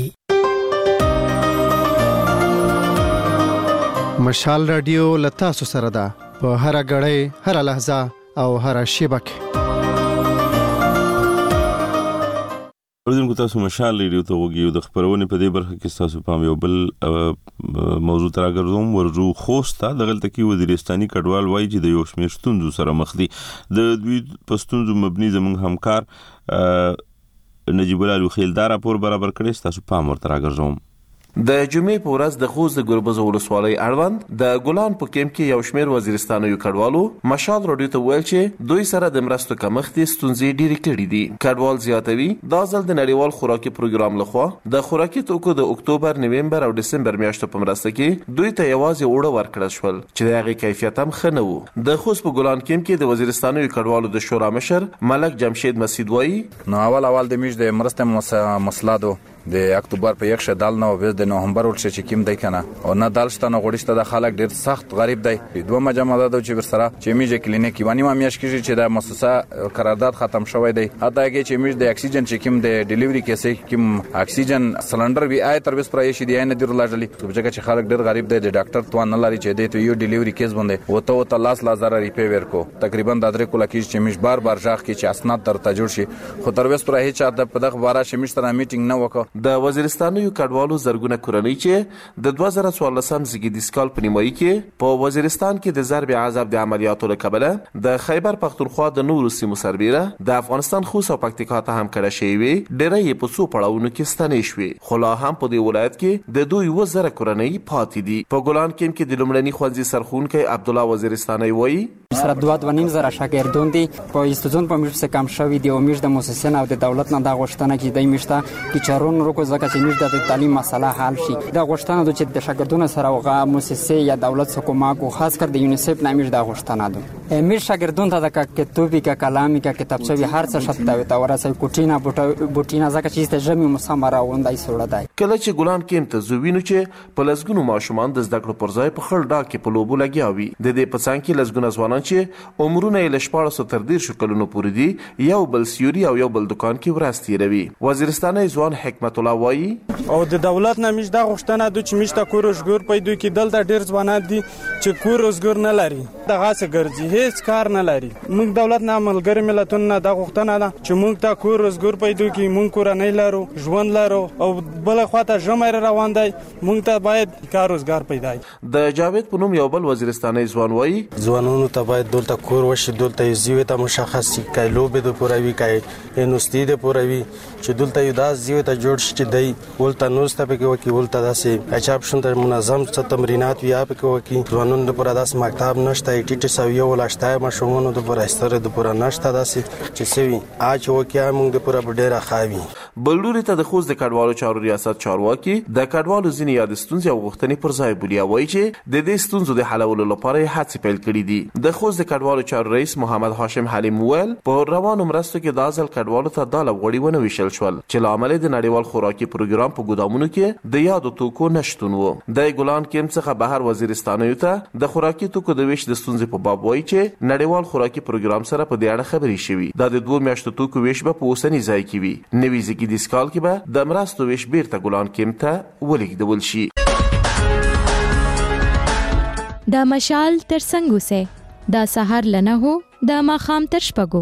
مشال رادیو لتا سره ده په هر غړې هر لحظه او هر شیبه کې. ورته تاسو مشال رادیو ته وګورئ د خبرونه په دې برخه کې تاسو پام یو بل موضوع تر راګرځوم ورجو خوسته د غلطه کې وزیرستاني کډوال وایي چې د یو شمېر ستونزو سره مخ دي. د دوی پښتونزو مبني زموږ همکار نجیب الله لوخیلدار راپور برابر کړی تاسو پام ورته راګرځوم. د جمعې په ورځ د خوست د ګربز ولسوالۍ اړوند د ګلان په کیمپ کې یو شمېر وزیرستاني کډوالو مشال رادیو ته ویل چې دوی سره د مرستو کمښت ستونزې ډېرې کړې دي. کډوال زیاتوي دا ځل د نړیوال خوراکي پروګرام لخوا د خوراکي توکو د اکتوبر، نومبر او دسمبر میاشتو په مرسته کې دوی ته یوازې اوړه ورکړل شول چې د هغې کیفیت هم ښه نه و. د خوست په ګلان کیمپ کې د وزیرستاني کډوالو د شورا مشر ملک جمشید مسعود وایي نو اول اول د میش د مرسته مسلادو د اکتوبر په یک شدال نو وز د نومبر ورڅ چې کیم دی کنه او نه دالشته نه غوړشته د خلک ډیر سخت غریب دی. دوه مجمع ده چې ورسره چې میجه کلینیک یوانی ما میاش کیږي چې د مؤسسه قرارداد ختم شوی دی. اته کې چې میج د اکسیجن چې کیم د ډیلیوري کیسې کیم اکسیجن سلندر وی آی تر وس پرای شي دی نه ډیر لاجلی چې چې خلک ډیر غریب دی د ډاکټر توان نه لري چې دی ته یو ډیلیوري کیس باندې وته وته لاس لازر ریپی ورکو تقریبا د درې کوله کې چې میج بار بار ځاخ کې چې اسناد تر ته جوړ شي خو تر وس پرای چې د په دغه بارا شمیش تر میټینګ نه وکړه. د وزیرستان یو کډوالو زرګونه کورنۍ چې د دوه زره څوارلسم زیږدیز کال په نیمایي کې په وزیرستان کې د ضرب عذاب د عملیاتو له کبله د خیبر پختونخوا د نورو سیمو سربیره د افغانستان خوست او پکتیکا ته هم کړه شوی ډېرې یې په څو پړاوونو کې ستنې شوې خو لا هم په دې ولایت کې د دوی و زره کورنۍ پاتې دي. په ګلان کیمپ کې د لومړني ښوونځي سرښوونکی عبدالله وزیرستاني وایي سره دوه و نیم زره شاګردان دي په استودون په میش کم شوی دی او میش د مؤسسین او د دولت نه د غوښتنه کې دی میشته چې چارون رو کو ځکه چې میش د تعلیم مسله حل شي. د غوښتنه د چې د شاګردونو سره وغه مؤسسه یا دولت حکومت او خاص کر د یونیسف نامیش د غوښتنه ده میش شاګردون ته د کتابي کا کلامي کا کتابچوي هر څه شته تا ورسې کوټینا بوټینا ځکه چې د جمع مسامره وندای سره دی. کله چې ګلان کیمپ ته زوینو چې په لسګونو ماشومان د زده کړو پر ځای په خړ ډا کې په لوبو لګیاوي د دې په څنګ کې لسګونه ځوانان چې عمرونه یې لشپاړو تر ډیر شو کلونو پورې دي یو بل سیوري او یو بل دکان کې ورستي روي. وزیرستاني ځوان حکمت الله وایي او د دولت نه مش دا غوښتنه د چې مشته کورشګور پیدا کې دلته ډیر ځوانان دي چې کورشګور نه لري د غاسه ګرځي هیڅ کار نه لري. موږ دولت نه ملګری ملتونو دا غوښتنه ده چې موږ ته کورشګور پیدا کې موږ کور نه لرو ژوند لرو او بل خواته جمعه روان دی موږ ته باید کار روزګار پیدا شي. د جاوید په نوم یو بل وزیرستاني ځوان وایي ځوانانو ته باید دلته کور وشي دلته زیوه ته مشخص شي کای لوبه د پوروي کای انوستي د پوروي چې دلته یو داس زیوه ته جوړ شي چې دی ولته نوسته په کې وکی ولته داسې اچاب شون ته منظم څه تمرینات ویا په کې وکی ځوانانو د پوره داس مکتب نشته ټیټ سویو ولاشتای مشمونو د پوره استره د پوره نشته داسې چې سوي اچ وکی موږ د پوره ډیره خاوي. بلوري ته د خوست د کډوالو چارو ریاست چارواکي د کډوالو ځینې یاد ستونزې او غوښتنې پر ځای بولیا وایي چې د دې ستونزو د حلولو لپاره هڅې پیل کړې دي. د خوست د کډوالو چارو رئیس محمد هاشم حلیم ویل په روانو مرستو کې د ځل کډوالو ته د لغړی ونه ویشل شول چې لامل د نړیوال خوراکي پروګرام په ګودامونو کې د یادو توکو نشټون وو. د ګلان کیمپ څخه بهر وزیرستاني ته د خوراکي توکو د ویش د ستونزې په باب وایي چې نړیوال خوراکي پروګرام سره په دې اړه خبرې شوي. دا د دوه میاشتو توکو ویش به په اوسنی ځای کې وي. نوي زیږدیز کال کې به د مرستو ویش بیرته ګلان کیمپ ته ولېږدول شي. دا مشال تر څنګه سه دا سحر لنه هو دا ماخام تر شپګو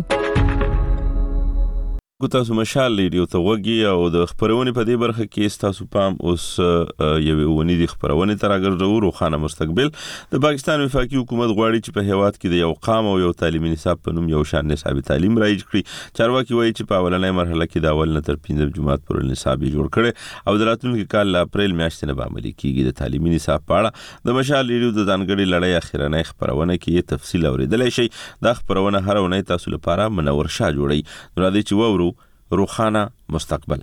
کو تاسو مشال ریډیو ته وګي او د خبرونه په دې برخه کې تاسو پام اوس یو ونی د خبرونه تر اګرځو روخانه مستقبل د پاکستان وفاقي حکومت غواړي چې په هیواد کې د یو قام او یو تعلیمي نصاب په نوم یو شان نصاب تعلیم رایج کړي. چارواکي وایي چې په اولنۍ مرحله کې د اول نه تر پنځم جماعت پورې نصاب جوړ کړي او د راتلونکي کال له اپریل میاشتې نه به عملي کیږي. د تعلیمي نصاب په اړه د مشال ریډیو د ځانګړي لړۍ اخیرنۍ خبرونه کې تفصیل اوریدلای شي. دا خبرونه هر ونې تاسو لپاره منور شاه جوړي. نو راځي چې وورو روخانه مستقبل.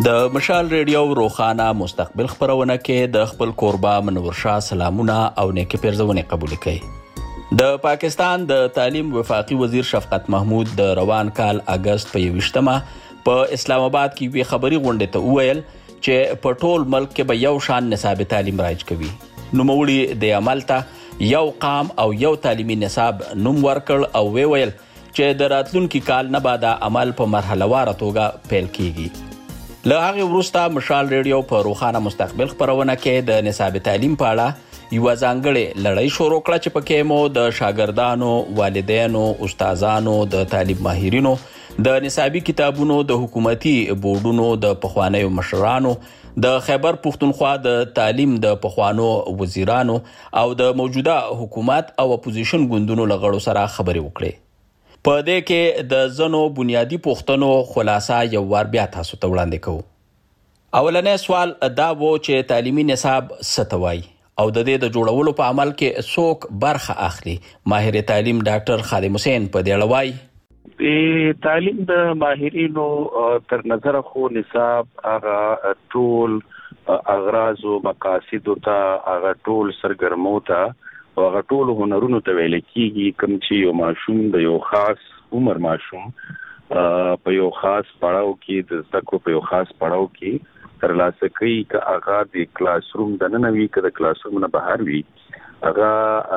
د مشال ریډیو روخانه مستقبل خبرونه کې د خپل کوربه منور شاه سلامونه او نیکی پیرزونه قبول کړي. د پاکستان د تعلیم وفاقي وزیر شفقت محمود د روان کال اگست په یوشتمه په اسلام آباد کې وی خبري غونډه ته وویل چې په ټول ملک کې به یو شان نصاب تعلیم رایج کوي. نوموړي د عمل ته یو قام او یو تعلیمي نصاب نوم ورکړ او وی ویل چې د راتلونکي کال نه بعد عمل په مرحله واره توګه پیل کیږي. له هغه وروسته مشال ریډیو په روخانه مستقبل خبرونه کې د نصاب تعلیم په اړه یو ځانګړې لړۍ شروع کړه چې پکې مو د شاګردانو، والدینو، استادانو، د تعلیم ماهرینو، د نصابي کتابونو، د حکومتي بورډونو، د پخوانیو مشرانو، د خیبر پختونخوا د تعلیم د پخوانو وزیرانو او د موجوده حکومت او اپوزیشن ګوندونو لغړو سره خبرې وکړې. په دې کې د زنو بنیادی پوښتنو خلاصه یو وار بیا تاسو ته وړاندې کوو. اولنې سوال دا و چې تعلیمي نصاب څه ته وایي او د دې د جوړولو په عمل کې څوک برخه اخلي. ماهر تعلیم ډاکټر خادم حسین په دې اړه وایي د تعلیم د ماهرینو تر نظر خو نصاب هغه ټول اغراض او مقاصد ته هغه ټول سرګرمو ته او هغه ټول هنرونو ته ویل کېږي کوم چې یو ماشوم د یو خاص عمر ماشوم په یو خاص پړاو کې د زده کړو په یو خاص پړاو کې ترلاسه کوي که هغه د کلاس روم دننه وي که د کلاس روم نه بهر وي. هغه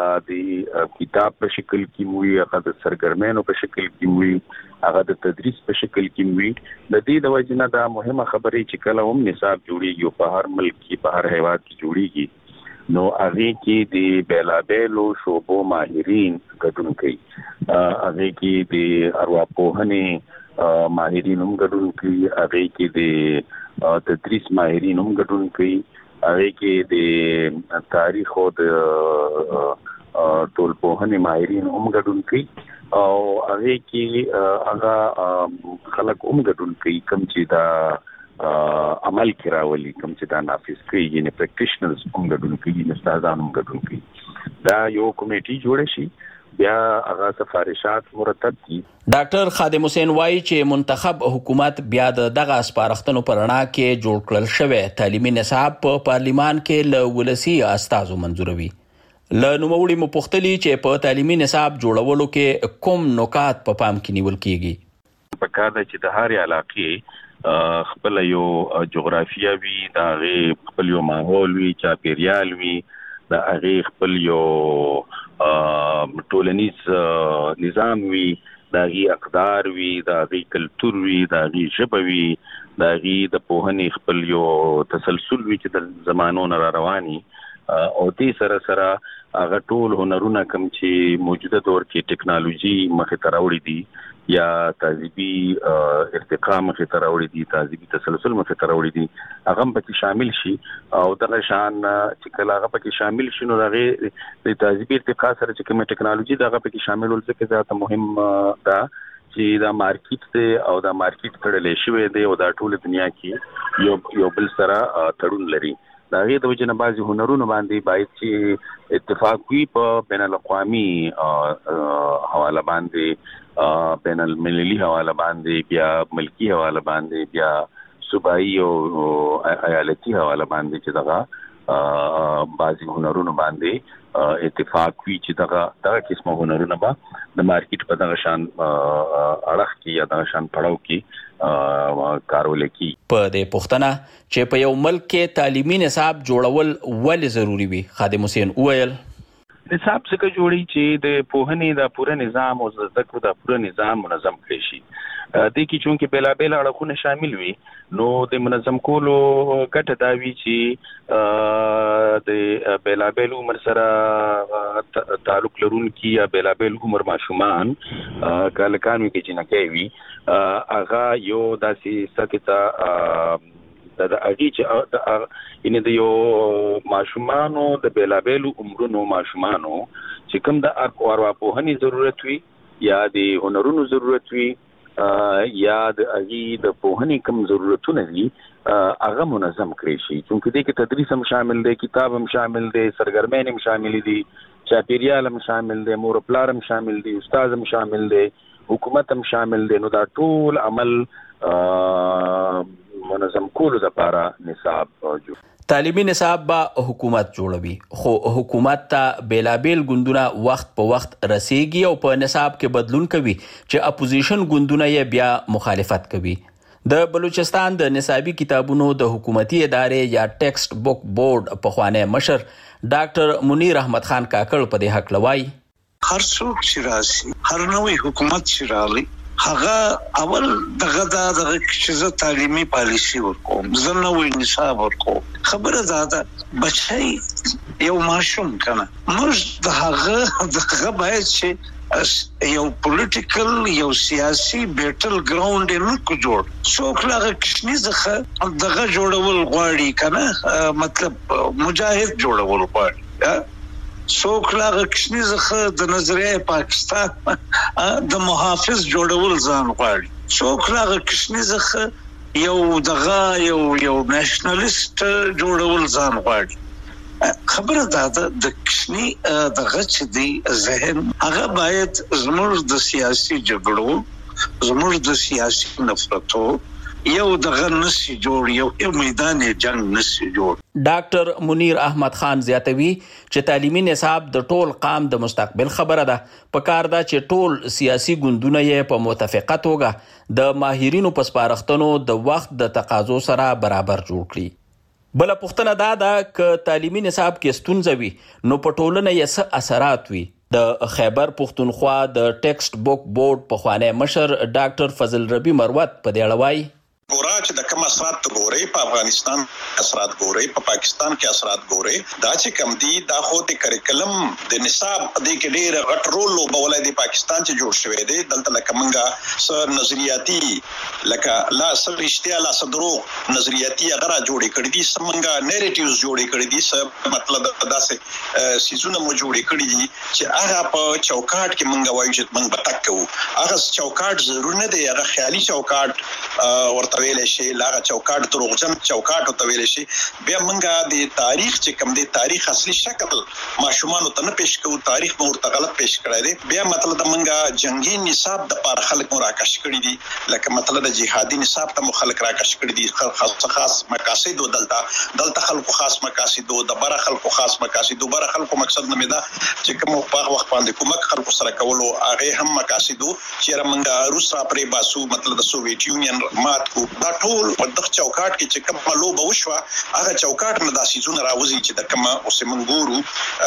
د کتاب په شکل کې وي، هغه د سرګرمینو په شکل کې وي، هغه د تدریس په شکل کې وي. د دې د وجې نه دا مهمه خبرې چې کله هم نصاب جوړیږي په هر ملک کې په هر هیواد کې جوړیږي نو هغه کې د بیلابیلو شعبو ماهرین ګډون کوي. هغه کې د ارواپوهنې ماهرین هم ګډون کوي، هغه کې د تدریس ماهرین هم ګډون کوي، هغه کې د تاریخ او د ټولنپوهنې ماهرین هم ګډون کوي او هغه کې هغه خلک هم ګډون کوي کوم چې دا عمل کې راولي، کوم چې دا نافذ کوي، یعنی پریکټیشنرز هم ګډون کوي، استادان هم ګډون کوي. دا یو کمیټي جوړ شي بیا هغه سفارشات مرتب کی. ډاکټر خادم حسین وایي چې منتخب حکومت بیا د دغه سپارښتنو پر رڼا کې جوړ کړل شوی تعلیمي نصاب په پارلیمان کې له ولسی استازو منظوروي. له نوموړي مو پوښتلي چې په تعلیمي نصاب جوړولو کې کوم نکات په پام کې نیول کیږي. په کار ده چې د هر علاقې خپل یو جغرافیا وي، د هغې خپل یو ماحول وي، چاپیریال وي، د هغې خپل یو ټولنیز نظام وي، د هغې اقدار وي، د هغې کلتور وي، د هغې ژبه وي، د هغې د پوهنې خپل یو تسلسل وي چې د زمانو نه را رواني او دې سره سره هغه ټول هنرونه کوم چې موجوده دور کې ټیکنالوژي مخې ته راوړي دي یا تهذیبي ارتقا مخې ته راوړي دي، تهذیبي تسلسل مخې ته راوړي دي، هغه هم پکې شامل شي او دغه شان چې کله هغه پکې شامل شي نو هغې د تهذیبي ارتقا سره چې کومه ټیکنالوژي د هغه پکې شامل ول ځکه زیاته مهم ده چې دا مارکیټ دی او دا مارکیټ تړلی شوی دی او دا ټول دنیا کې یو یو بل سره تړون لري. د هغې د وجې نه بعضې هنرونو باندې باید چې اتفاق وي په بین الاقوامي حواله باندې، بین المللي حواله باندې، بیا ملکي حواله باندې، بیا صوبایي او ایالتي حواله باندې چې دغه بعضې هنرونو باندې اتفاق وي چې دغه دغه قسمه هنرونه به د مارکیټ په دغه شان اړخ کې یا دغه شان پړاو کې کارول کی. په دې پوښتنه چې په یو ملک کې تعلیمي نصاب جوړول ولې ضروری وي، خادم حسین وویل نصاب څنګه جوړي چې د پوهنې د پوره نظام او زده کړو د پوره نظام منظم کړي شي. د کې چونکې بلا بلا اړخونه شامل وي نو د منظم کولو ګټه دا وي چې د بلا بلا عمر سره تعلق لرونکي یا بلا بلا عمر ماشومان کالکانو کې چې نه کوي هغه یو داسې سکتا د اږي چې ان د یو ماشومانو د بیلابېلو عمرونو ماشومانو چې کوم د ارواپوهنې ضرورت وي یا د هنرونو ضرورت وي یا د اږي د پوهنې کوم ضرورتونه دي هغه منظم کړی شي. چونکه دې کې تدریس هم شامل دی، کتاب هم شامل دی، سرګرمین هم شامل دي، چاپیریال هم شامل دی، مور پلار هم شامل دي، استاد هم شامل دی، حکومت هم شامل دی. نو دا ټول عمل منظم کولو لپاره نصاب جوړ. تعلیمي نصاب به حکومت جوړوي، خو حکومت ته بیلابیل ګوندونه وخت په وخت رسیږي او په نصاب کې بدلون کوي چې اپوزیشن ګوندونه یې بیا مخالفت کوي. د بلوچستان د نصابي کتابونو د حکومتي ادارې یا ټیکسټ بک بورډ پخوانی مشر ډاکټر منیر احمد خان کاکړ په دې حق لوي هر څوک چې راشي، هر نوې حکومت چې راغلی، هغه اول دغه دغه چې زه تعلیمي پالیسي ورکوم، زه نوې نصاب ورکوم. خبره دا ده بچی یو ماشوم کنه، موږ د هغه دغه باید چې یو پولیټیکل یو سیاسي بیټل ګراوند یې نه جوړ. څوک لاغه کشنی ځخه دغه جوړول غواړي کنه، مطلب مجاهد جوړول غواړي. څوک لاغه کشنی ځخه د نظریه پاکستان د محافظ جوړول ځان غواړي. څوک لاغه کشنی ځخه یو دغه یو یو نېشنلیست جوړول ځان غواړي. خبره دا ده د کشنی دغه چې دی ذهن هغه باید زموږ د سیاسي جګړو، زموږ د سیاسي نفرتو یو دغه نسی جوړ، یو یو میدان جنگ نسی جوړ. ډاکټر منیر احمد خان زیاتوي چې تعلیمي نصاب د ټول قام د مستقبل خبره ده. پکار ده چې ټول سیاسي ګوندونه یې په متفقه توګه د ماهرینو په سپارښتنو د وخت د تقاضو سره برابر جوړ کړي. بل پوښتنه دا ده ک تعلیمي نصاب کې ستونزه وي نو په ټولنه یې څه اثرات وي. د خیبر پښتونخوا د ټیکسټ بک بورډ پخوانی مشر ډاکټر فضل ربی مروت په دې اړه وایي ګورا چې د کوم اثرات ګوري په افغانستان اثرات ګوري، په پاکستان کې اثرات ګوري، دا چې کم دي دا خو د کریکلم د نصاب د کې ډېر غټ رول لوبولای دی. پاکستان چې جوړ شوی دی دلته لکه منګه سر نظریاتي لکه لا سر اشتیا لا صدروغ نظریاتي هغه جوړې کړې دي، سمنګه نیریټیوز جوړې کړې دي، څه مطلب داسې سيزونه مو جوړې کړې دي چې هغه په چوکاټ کې منګه وایي چې منګ بتک کوو. هغه چوکاټ ضرور نه دی، هغه خیالي چوکاټ ورته ویل شي، لاغه چوکاټ دروغجن چوکاټ ته ویل شي. بیا منګه د تاریخ چې کوم دی تاریخ اصلي شکل ماشومان ته نه پېښ کوو، تاریخ مو ورته غلط پېښ کړی دی. بیا مطلب د منګه جنگي نصاب د پاره خلک مو راکش کړی دي، لکه مطلب د جهادي نصاب ته مو خلک راکش کړی دي. خاص خاص مقاصد دلته دلته خلکو خاص مقاصد د بره خلکو خاص مقاصد د بره خلکو مقصد نه میدا چې کوم په وخت باندې کومک خلکو سره کولو هغه هم مقاصد چې رمنګه روس را پرې باسو مطلب د سوویت یونین مات کو. دا ټول په دغه چوکاټ کې چې کوم لوبه وشوه هغه چوکاټ نه داسې زونه راوځي چې د کومه اوس منګورو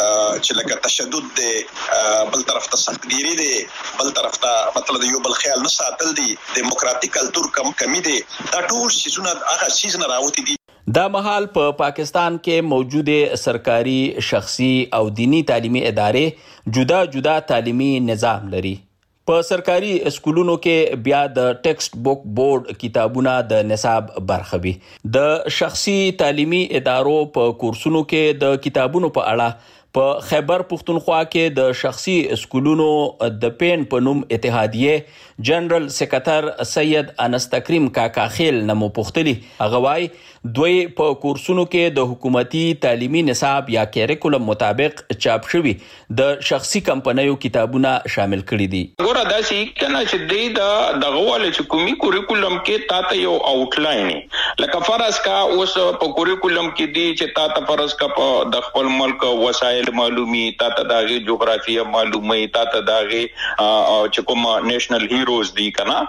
چې لکه تشدد دی، بل طرف ته سختګيري دی، بل طرف ته مطلب یو بل خیال نه ساتل دي، دیموکراتیک کلچر کم کمی دی. دا ټول شیزونه هغه شیز نه راوتی دي. دا مهال په پاکستان کې موجوده سرکاري، شخصي او دینی تعلیمي ادارې جدا جدا تعلیمي نظام لري. په سرکاري اسکولونو کې بیا د ټیکسټ بک بورډ کتابونه د نصاب برخه وي. د شخصي تعلیمي ادارو په کورسونو کې د کتابونو په اړه په خیبر پښتونخوا کې د شخصي اسکولونو د پین په نوم اتحادیه جنرال سکرټر سید انس تکریم کاکا خیل نمو پختلی هغه وای دوی په کورسونو کې د حکومتي تعلیمي نصاب یا کریکولم مطابق چاپ شوی د شخصي کمپنیو کتابونه شامل کړي دي. ګوره دا چې کنه چې دی دا دغه ول چې کومي کوریکولم کې تاسو یو آوټلاین لکه فرض کا اوس په کوریکولم کې دی چې تاسو فرض کا په د خپل ملک وسایل معلومي، تاسو دغه جغرافیه معلومي، تاسو دغه چې کوم نېشنل هیروز دي کنه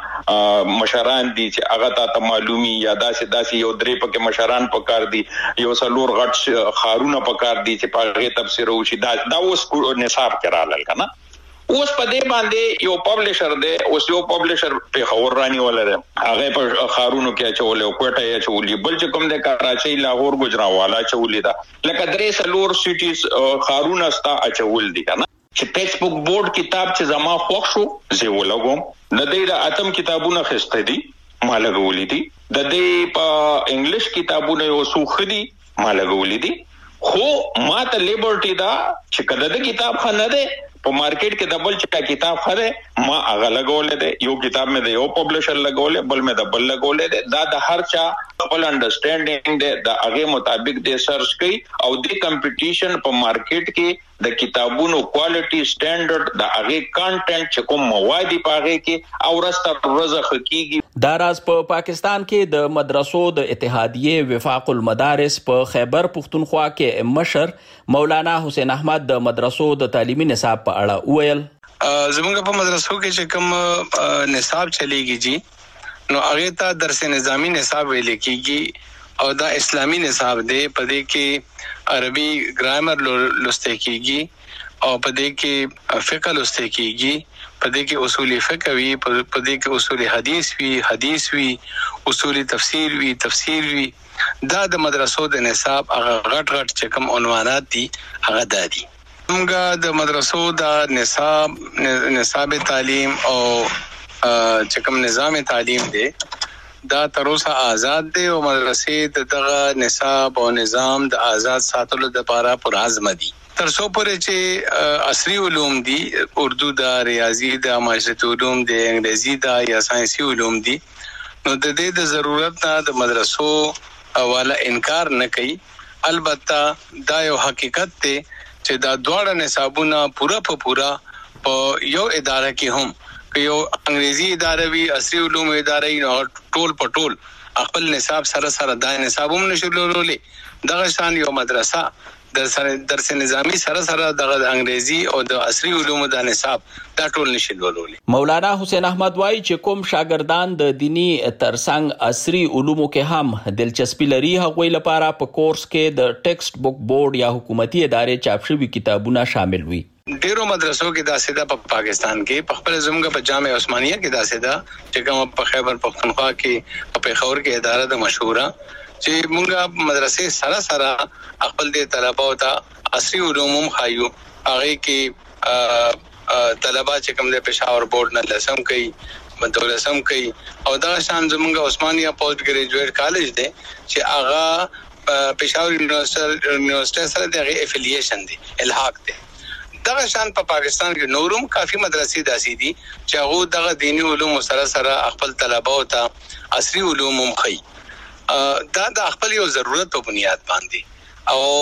مشران دي چې هغه تاسو معلومي، یا داسې داسې یو درې پکې مشران پکار دي، یو څلور غټ خارونه پکار دي چې په هغه تفسیر وشي. دا دا اوس نصاب کې رالل کنه. اوس په دې باندې یو پبلشر دی، اوس یو پبلشر په خبر رانی ولر هغه په خارونو کې چولې او کوټه یې چولې، بل چې کوم د کراچۍ، لاهور، ګجراوالا چولې دا لکه درې سلور سټیز خارونه ستا اچول دي کنه. چې ټیکسټ بک بورډ کتاب چې زما خوښ شو زه ولګوم. د دې د اتم کتابونه خسته دي ما لګولې دي، د دې په انګلیش کتابونه یو سوخ دي ما لګولې دي. خو ما ته لیبرټی دا چې کله د کتاب خانه ده په مارکیټ کې د بل چا کتاب خره ما هغه لګولې ده، یو کتاب مې د یو پبلشر لګولې، بل مې د بل لګولې ده. دا د هر چا خپل انډرسټانډینګ ده، د هغه مطابق د سرچ کوي او د کمپټیشن په مارکیټ کې د کتابونو کوالټي سټانډرډ د هغه کانټینټ چې کوم مواد پاغه کې او رسته ورځ خکېږي. دا راز په پاکستان کې د مدرسو د اتحادیه وفاق المدارس په خیبر پختونخوا کې مشر مولانا حسین احمد د مدرسو د تعلیمي نصاب په اړه وویل. زمونږ په مدرسو کې چې کوم نصاب چلیږي جی نو هغه ته درس نظامی نصاب ویل کېږي او دا اسلامی نصاب دی. په دې کې عربي ګرامر لوستل کېږي او په دې کې فقه لوستل کېږي، په دې کې اصول فقه وی، په دې کې اصول حدیث وی، حدیث وی، اصول تفسیر وی، تفسیر وی. دا د مدرسو د نصاب هغه غټ غټ چې کوم عنوانات دي هغه دادي. موږ د مدرسو د نصاب نصاب تعلیم او چې کوم نظام تعلیم دی دا تر اوسه آزاد دی او مدرسې د دغه نصاب او نظام د آزاد ساتلو لپاره پر عزم دي. تر څو پورې چې عصري علوم دي، اردو دا، ریاضي دا، معاشرتي علوم دي، انګریزي دا یا ساينسي علوم دي، نو د دې د ضرورت نه د مدرسو والا انکار نه کوي. البته دا یو حقیقت دی چې دا دواړه نصابونه پورا په پورا په یو اداره کې هم که یو انګریزي اداره وی، عصري علوم اداره نو ټول په ټول خپل نصاب سره سره دا نصاب هم نشو لولې. دغه شان یو مدرسه د درس نظامی سره سره د انګریزي او د عصري علومو د نصاب دا ټول نشي لولولي. مولانا حسین احمد وایي چې کوم شاګردان د دینی ترڅنګ عصري علومو کې هم دلچسپي لري هغوی لپاره په کورس کې د ټیکسټ بک بورډ یا حکومتي ادارې چاپ شوي کتابونه شامل وي. ډیرو مدرسو کې داسې ده په پاکستان کې، په خپل زموږ په جامع عثمانیه کې داسې ده چې کوم په خیبر پختونخوا کې په پېښور کې اداره د مشهوره چې موږ مدرسې سره سره خپل د طلباو ته عصري علوم خایو. هغه کې طلبا چې کوم د پېښور بورډ نه لسم کوي، مدرسم کوي او دا شان زموږ عثمانیه پوسټ ګریجویټ کالج دی چې هغه پېښور یونیورسيټي سره د افیلیشن دی، الحاق دی. دغه شان په پاکستان کې نورم کافي مدرسې داسې دي چې هغه دغه دینی علوم سره سره خپل طلباو ته عصري علوم هم کوي. دا د خپل یو ضرورت په بنیاد باندې او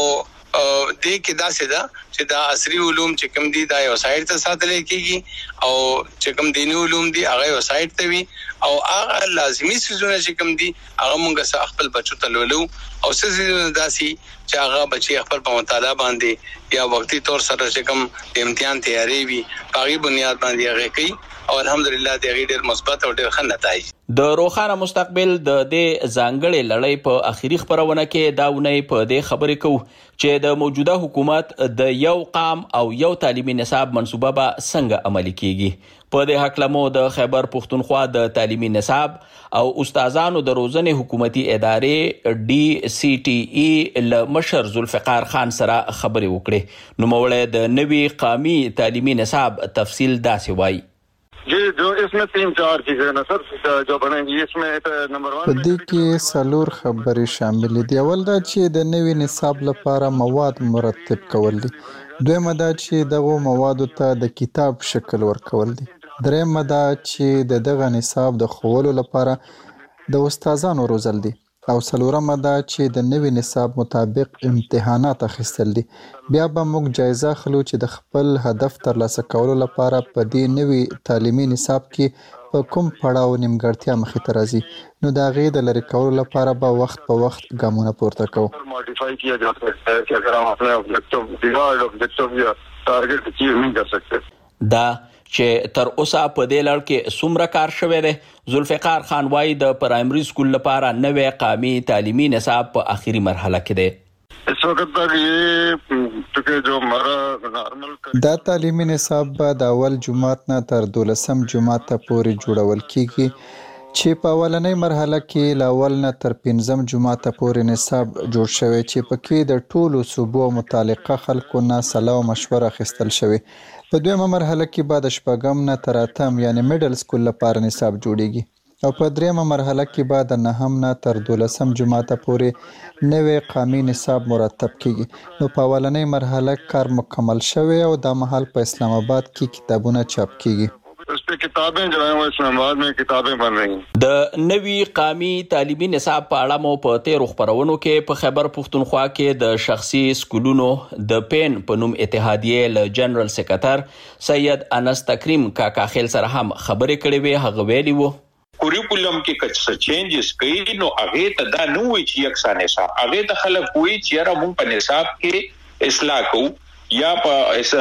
دې کې داسې ده چې دا عصري علوم چې کوم دي دا یو سایت ته ساتل کېږي او چې کوم دینی علوم دي هغه یو سایت ته وي او هغه لازمي څیزونه چې کوم دي هغه موږ خپل بچو ته لولو او څه داسي چې هغه بچي خپل په مطالعه باندې یا وختي تور سره چې کوم امتحان تیاری وي هغه بنیاد باندې هغه کوي او الحمدلله د غیر ډیر مثبت او ډیر ښه نتایج. د روخانه مستقبل د دې ځانګړې لړۍ په اخیری خبرونه کې دا ونې په دې خبرې کوو چې د موجوده حکومت د یو قام او یو تعلیمي نصاب منصوبه به څنګه عملي کیږي. په دې حق لمو د خیبر پختونخوا د تعلیمي نصاب او استادانو د روزنې حکومتي ادارې ډي سي ټي ای ل مشر ذوالفقار خان سره خبرې وکړې. نو موړې د نوي قامي تعلیمي نصاب تفصیل داسې وایي. जी जो इसमें तीन चार चीजें ना सर जो बनेंगी इसमें नंबर वन په دې کې څلور خبرې شامل دي. اول دا چې د نوي نصاب لپاره مواد مرتب کول دي. دویمه دا چې دغه موادو ته د کتاب شکل ورکول دي. دریمه دا چې د دغه نصاب د ښوولو لپاره د استادانو روزل دي او څلورمه دا چې د نوي نصاب مطابق امتحانات اخیستل دي. بیا به موږ جایزه اخلو چې د خپل هدف ترلاسه کولو لپاره په دې نوي تعلیمي نصاب کې په کوم پړاو نیمګړتیا مخې ته راځي، نو د هغې د لرې کولو لپاره به وخت په وخت ګامونه پورته کوو. मॉडिफाई किया जा सकता है कि अगर हम अपने ऑब्जेक्टिव डिजायर्ड ऑब्जेक्टिव या टारगेट अचीव नहीं कर सकते. دا چې تر اوسه په دې لړ کې څومره کار شوی دی. ذوالفقار خان وایي د پرایمري سکول لپاره نوی قامي تعلیمي نصاب په آخري مرحله کې دی. اس وقت تک یہ جو ہمارا نارمل دا تعلیمي نصاب به د اول جماعت نه تر دولسم جماعت پورې جوړول کیږي چې په اولنۍ مرحله کې له اول نه تر پنځم جماعت پورې نصاب جوړ شوی چې پکې د ټولو صوبو متعلقه خلکو نه سلا او مشوره اخیستل شوی. په دویمه مرحله کې به د شپږم نه تر اتم یعنی میډل سکول لپاره نصاب جوړیږي او په دریمه مرحله کې به د نهم نه تر دولسم جماعته پورې نوی قامي نصاب مرتب کیږي. نو په اولنۍ مرحله کار مکمل شوی او دا مهال په اسلام آباد کې کتابونه چاپ کیږي. اس پہ کتابیں جو ہیں وہ اسلام آباد میں کتابیں بن رہی ہیں. د نوي قامي تعلیمي نصاب په اړه مو په تیرو خبرونو کې په خیبر پښتونخوا کې د شخصي سکولونو د پین په نوم اتحادیې له جنرال سکرټر سید انس تکریم کاکا خیل سره هم خبرې کړې وې. هغه ویلي وو کوریکولم کې کڅ چینجز کوي نو هغه ته دا نه وي چې یکسان نصاب، هغه ته خلک وایي چې را مونږ په نصاب کې اصلاح کوو یا په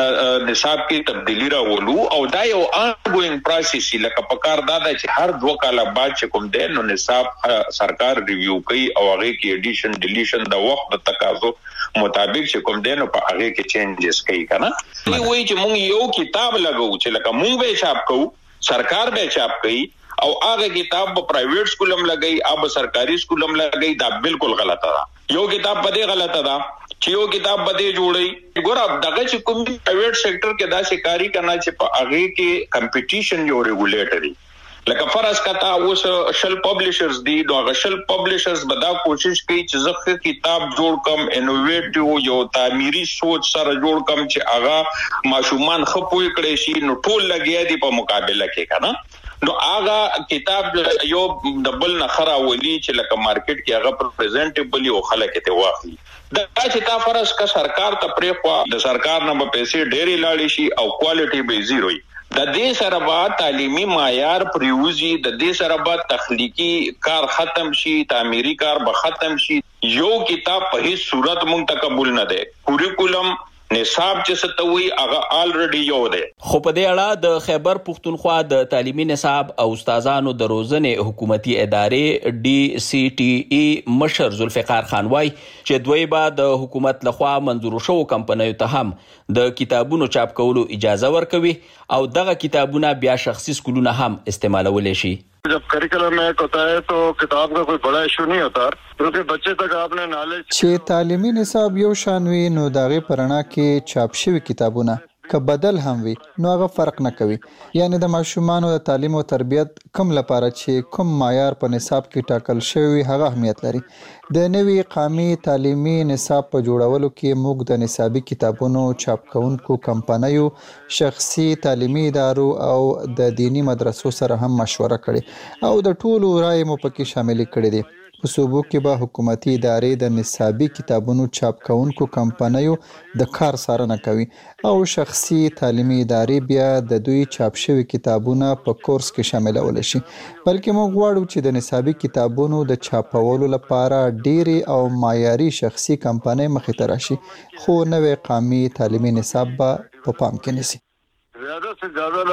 نصاب کې تبدیلی راولو او دا یو آنګوینګ پروسس لکه پکار دا چې هر دوه کاله بعد چې کوم دی نو نصاب سرکار ریویو کوي او هغه کې ایډیشن ډیلیشن د وخت د تقاضو مطابق چې کوم دی نو په هغه کې چینجز کوي کنه. وی وی چې مونږ یو کتاب لګو چې لکه مونږ به چاپ کوو، سرکار به چاپ کوي او هغه کتاب په پرایویټ سکولم لګي او سرکاري سکولم لګي، دا بالکل غلطه ده. یو کتاب په دې غلطه ده چې یو کتاب بده جوړي. ګور دغه چې کوم پرایویټ سېکټر کې دا شکاري کرنا چې په هغه کې کمپټیشن یو ریګولیټري لکه فرض کتا اوس شل پبلشرز دي، نو هغه شل پبلشرز به دا کوشش کوي چې زخه کتاب جوړ کم، انوویټیو یو تعمیري سوچ سره جوړ کم چې هغه ماشومان خپوي کړي شي نو ټول لګیا دي په مقابله کې کنه. نو هغه کتاب یو دبل نه خراولي چې لکه مارکیټ کې هغه پریزنټیبل او خلک ته واخلي. دا چې تا فرض کا سرکار ته پرې خوا د سرکار نه به پیسې ډېری لاړې شي او کوالټي به زیرو وي. د دې سره به تعلیمي معیار پریوزي، د دې سره به تخلیقي کار ختم شي، تعمیري کار به ختم شي. یو کتاب په هیڅ صورت مونږ ته قبول نه دی. کوریکولم نصاب چې ستوي هغه الریډي یو دی. خو په دې اړه د خیبر پښتونخوا د تعلیمي نصاب او استادانو د روزنې حکومتي ادارې ډي سي ټي ای مشر ذوالفقار خان وای چې دوی به د حکومت لخوا منظور شوو کمپنیو ته هم د کتابونو چاپ کولو اجازه ورکوي او دغه کتابونه بیا شخصي سکولونه هم استعمالولی شي. जब करिकुलम में होता है तो किताब का कोई बड़ा इशू नहीं होता क्योंकि बच्चे तक आपने नॉलेज چې تعلیمي نصاب یو شان وي نو دغه پرنا کې چاپ شوی کتابونه که بدل هم وي نو هغه فرق نه کوي. یعنی د ماشومانو د تعلیم او تربیت کوم لپاره چې کوم معیار په نصاب کې ټاکل شوی هغه اهمیت لري. د نوي قامي تعلیمي نصاب په جوړولو کې موږ د نصابي کتابونو چاپ کوونکو کمپنیو، شخصي تعلیمي ادارو او د دینی مدرسو سره هم مشوره کړې او د ټولو رائے مو پکې شامل کړې دي. په صوبو کې به حکومتي ادارې د نصابي کتابونو چاپ کوونکو کمپنیو د کار څارنه کوي او شخصي تعلیمي ادارې بیا د دوی چاپ شوي کتابونه په کورس کې شاملول شي. بلکې موږ غواړو چې د نصابي کتابونو د چاپولو لپاره ډېرې او معیاري شخصي کمپنۍ مخې ته راشي، خو نوی قامي تعلیمي نصاب به په پام کې نیسي. ज्यादा से ज्यादा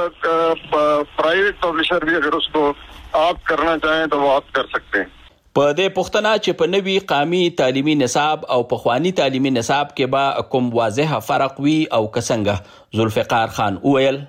प्राइवेट पब्लिशर भी अगर उसको आप करना चाहें तो वो आप कर सकते हैं. په دې پوښتنه چې په نوي قامي تعلیمي نصاب او پخوانی تعلیمي نصاب کې به کوم واضح فرق وي او څنګه، ذوالفقار خان وویل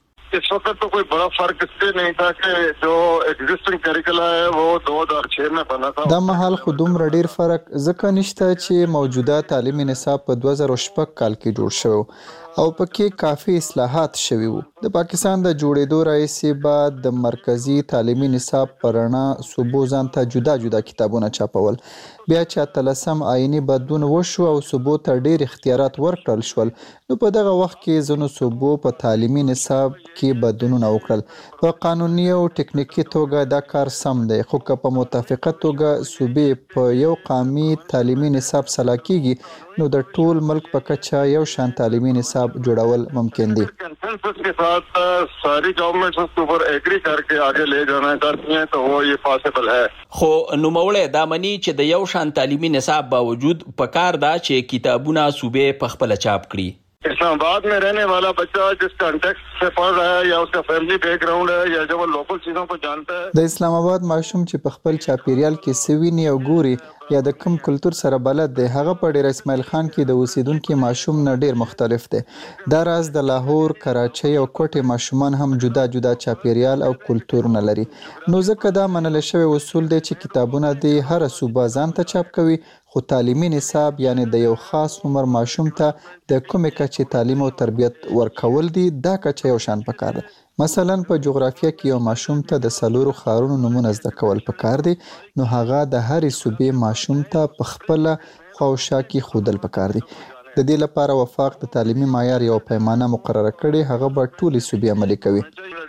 इस वक्त तो कोई बड़ा फर्क इससे नहीं था कि जो एग्जिस्टिंग करिकुलम है वो दो हज़ार छह में बना था. دا مهال خو دومره ډیر فرق ځکه نشته چې موجوده تعلیمي نصاب په دوه زره شپږ کال کې جوړ شو او پکې کافي اصلاحات شوي وو. د پاکستان د جوړېدو راهیسې به د مرکزی تعلیمي نصاب پرنا صوبو ځان ته جدا جدا کتابونه چاپول. بیا چې اتلسم آئینی بدلون وشو او صوبو ته ډیر اختیارات ورکړل شول نو په دغه وخت کې ځینو صوبو په تعلیمي نصاب کې بدلونونه وکړل. په قانوني او ټکنیکی توګه دا کار سم دی، خو که په متفقه توګه صوبې په یو قامي تعلیمي نصاب سلا کیږي نو د ټول ملک په کچه یو شان تعلیمي نصاب جوړول ممکن دي. कंसेंसस के साथ सारी गवर्नमेंट्स उसके ऊपर एग्री करके आगे ले जाना चाहती हैं तो वो ये पॉसिबल है. خو نوموړی دا مني چې د یو شان تعلیمي نصاب باوجود پکار دا چې کتابونه صوبې په خپل چاپ کړي. इस्लामाबाद में रहने वाला बच्चा जिस कॉन्टेक्स्ट से पढ़ रहा है या उसका फैमिली बैकग्राउंड है या जो वो लोकल चीजों को जानता है. د اسلام آباد ماشوم چې په خپل چاپیریال کې سویني او ګوري یا د کوم کلچر سره بلد دی هغه په ډیر اسماعیل خان کې د اوسیدونکو ماشوم نه ډیر مختلف دی. دا راز د لاهور، کراچۍ او کوټې ماشومان هم جدا جدا چاپیریال او کلچرونه لري. نو ځکه دا منل شوی اصول دی چې کتابونه د هر صوبه ځان ته چاپ کوي، خو تعلیمي نصاب یعنی د یو خاص عمر ماشوم ته د کومې کچې تعلیم او تربیت ورکول دي دا کچه یو شان پکار ده. مثلا په جغرافیه کې یو ماشوم ته د څلورو ښارونو نومونه زده کول پکار دي، نو هغه د هرې صوبې ماشوم ته په خپله خوا او شا کې ښودل پکار دي. د دې لپاره وفاق د تعلیمي معیار یو پیمانه مقرره کړې، هغه به ټولې صوبې عملي کوي.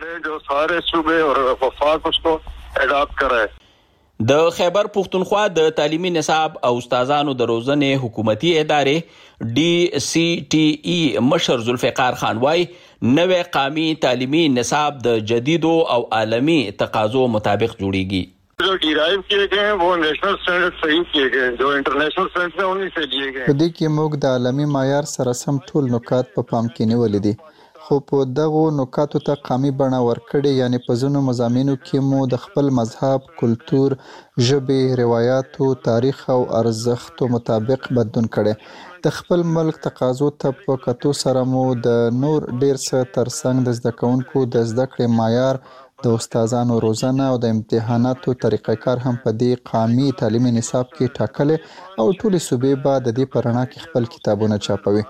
د خیبر پښتونخوا د تعلیمي نصاب او استادانو د روزنې حکومتي ادارې ډي سی ټي ای مشر ذوالفقار خان وايي نوې قومي تعلیمي نصاب د جدیدو او عالمي تقاضو مطابق جوړیږي. جو ڈیرائیو کیے گئے ہیں وہ نیشنل سٹینڈرڈ صحیح کیے گئے ہیں، جو انٹرنیشنل سٹینڈرڈ ہیں انہی سے لیے گئے ہیں. په دې کې موږ د عالمي معیار سره سم ټول نکات په پام کې نیولي دي، خو په دغو نکاتو ته قامي بڼه ورکړې، یعنی په ځینو مضامینو کې مو د خپل مذهب، کلتور، ژبې، روایاتو، تاریخ او ارزښتو مطابق بدلون کړی. د خپل ملک تقاضو ته په کتو سره مو د نور ډیر څه ترڅنګ د زده کوونکو د زده کړې معیار، د استادانو روزنه او د امتحاناتو طریقه کار هم په دې قومي تعلیمي نصاب کې ټاکلې او ټولې صوبې به د دې په رڼا کې خپل کتابونه چاپوي.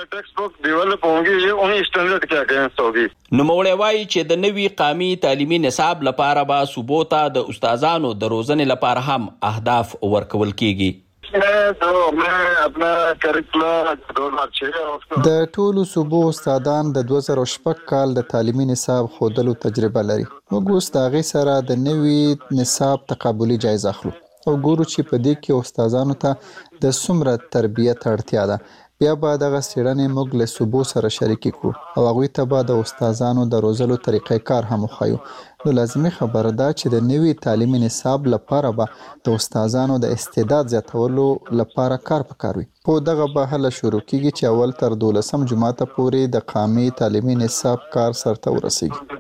نوموړی وایي چې د نوي قومي تعلیمي نصاب لپاره به صوبو ته د استادانو د روزنې لپاره هم اهداف ورکول کیږي. د ټولو صوبو استادان د دوه زره شپږ کال د تعلیمي نصاب ښودلو تجربه لري. موږ اوس د هغې سره د نوي نصاب تقابلي جایزه اخلو او ګورو چې په دې کې استادانو ته د څومره تربیت اړتیا ده. بیا به دغه څېړنې موږ له صوبو سره شریکې کړو او هغوی ته به د استادانو د روزلو طریقې کار هم وښایو. نو لازمي خبره ده چې د نوي تعلیمي نصاب لپاره به د استادانو د استعداد زیاتولو لپاره کار پکار وي. خو دغه به هله شروع کیږي چې اول تر دولسم جماعته پورې د قومي تعلیمي نصاب کار سرته ورسیږي.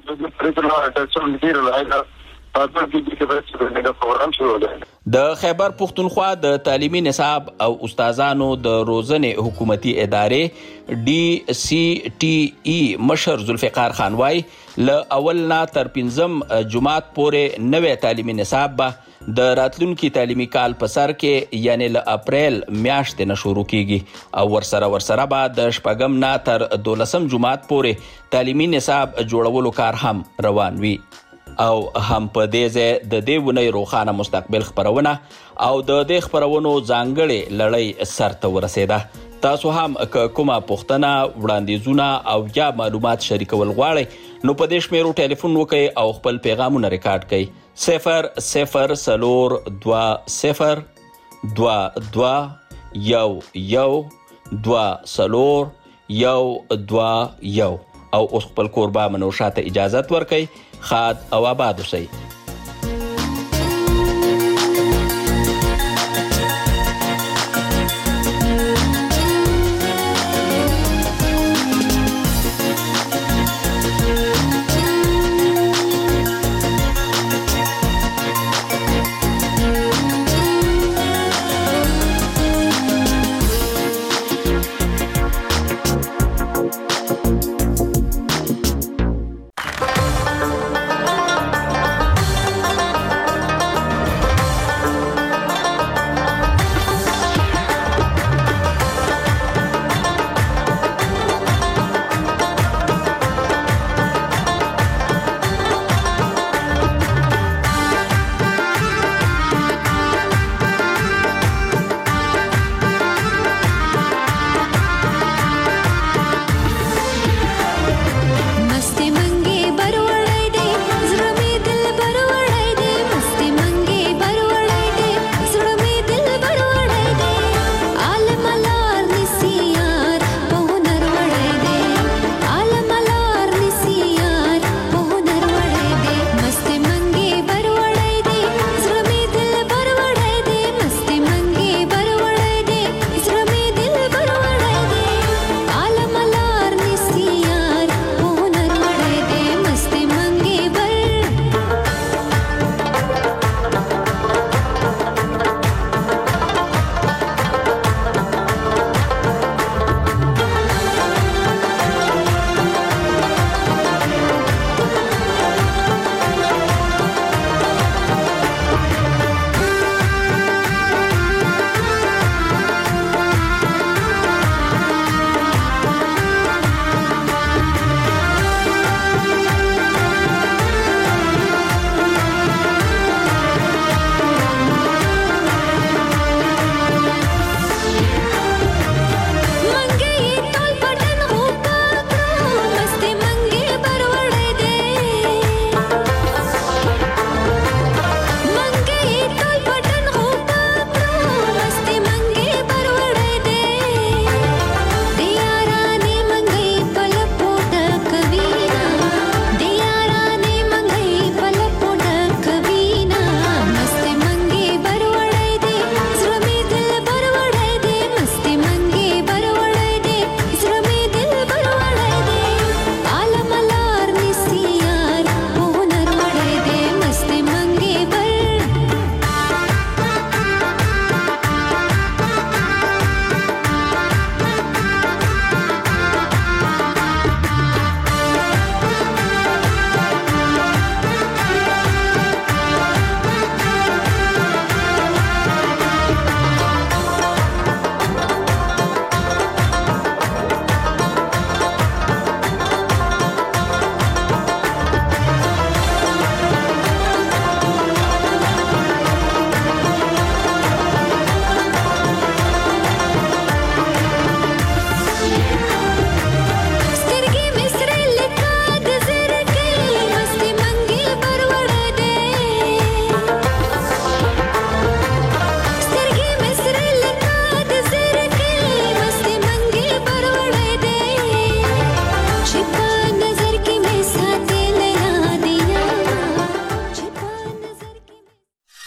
د خیبر پښتونخوا د تعلیمي نصاب او استادانو د روزنې حکومتي ادارې ډي سی ټي ای مشر ذوالفقار خان وايي له اول نه تر پنځم جماعت پورې نوې تعلیمي نصاب به د راتلونکي تعلیمي کال په سر کې یعنی له اپریل میاشتې نه شروع کیږي او ورسره ورسره به د شپږم نه تر دولسم جماعت پورې تعلیمي نصاب جوړولو کار هم روان وي. او هم په دې ځای د دې ونې روښانه مستقبل خپرونه او د دې خپرونو ځانګړې لړۍ سرته ورسېده. تاسو هم که کومه پوښتنه، وړاندیزونه او یا معلومات شریکول غواړئ نو په دې شمیرو ټلیفون وکړئ او خپل پیغامونه ریکارډ کړئ. صفر صفر څلور دوه صفر دوه دوه یو یو دوه څلور یو دوه یو او اوس خپل کوربه منوشاته اجازت ورکړئ. خاد او آباد اوسئ.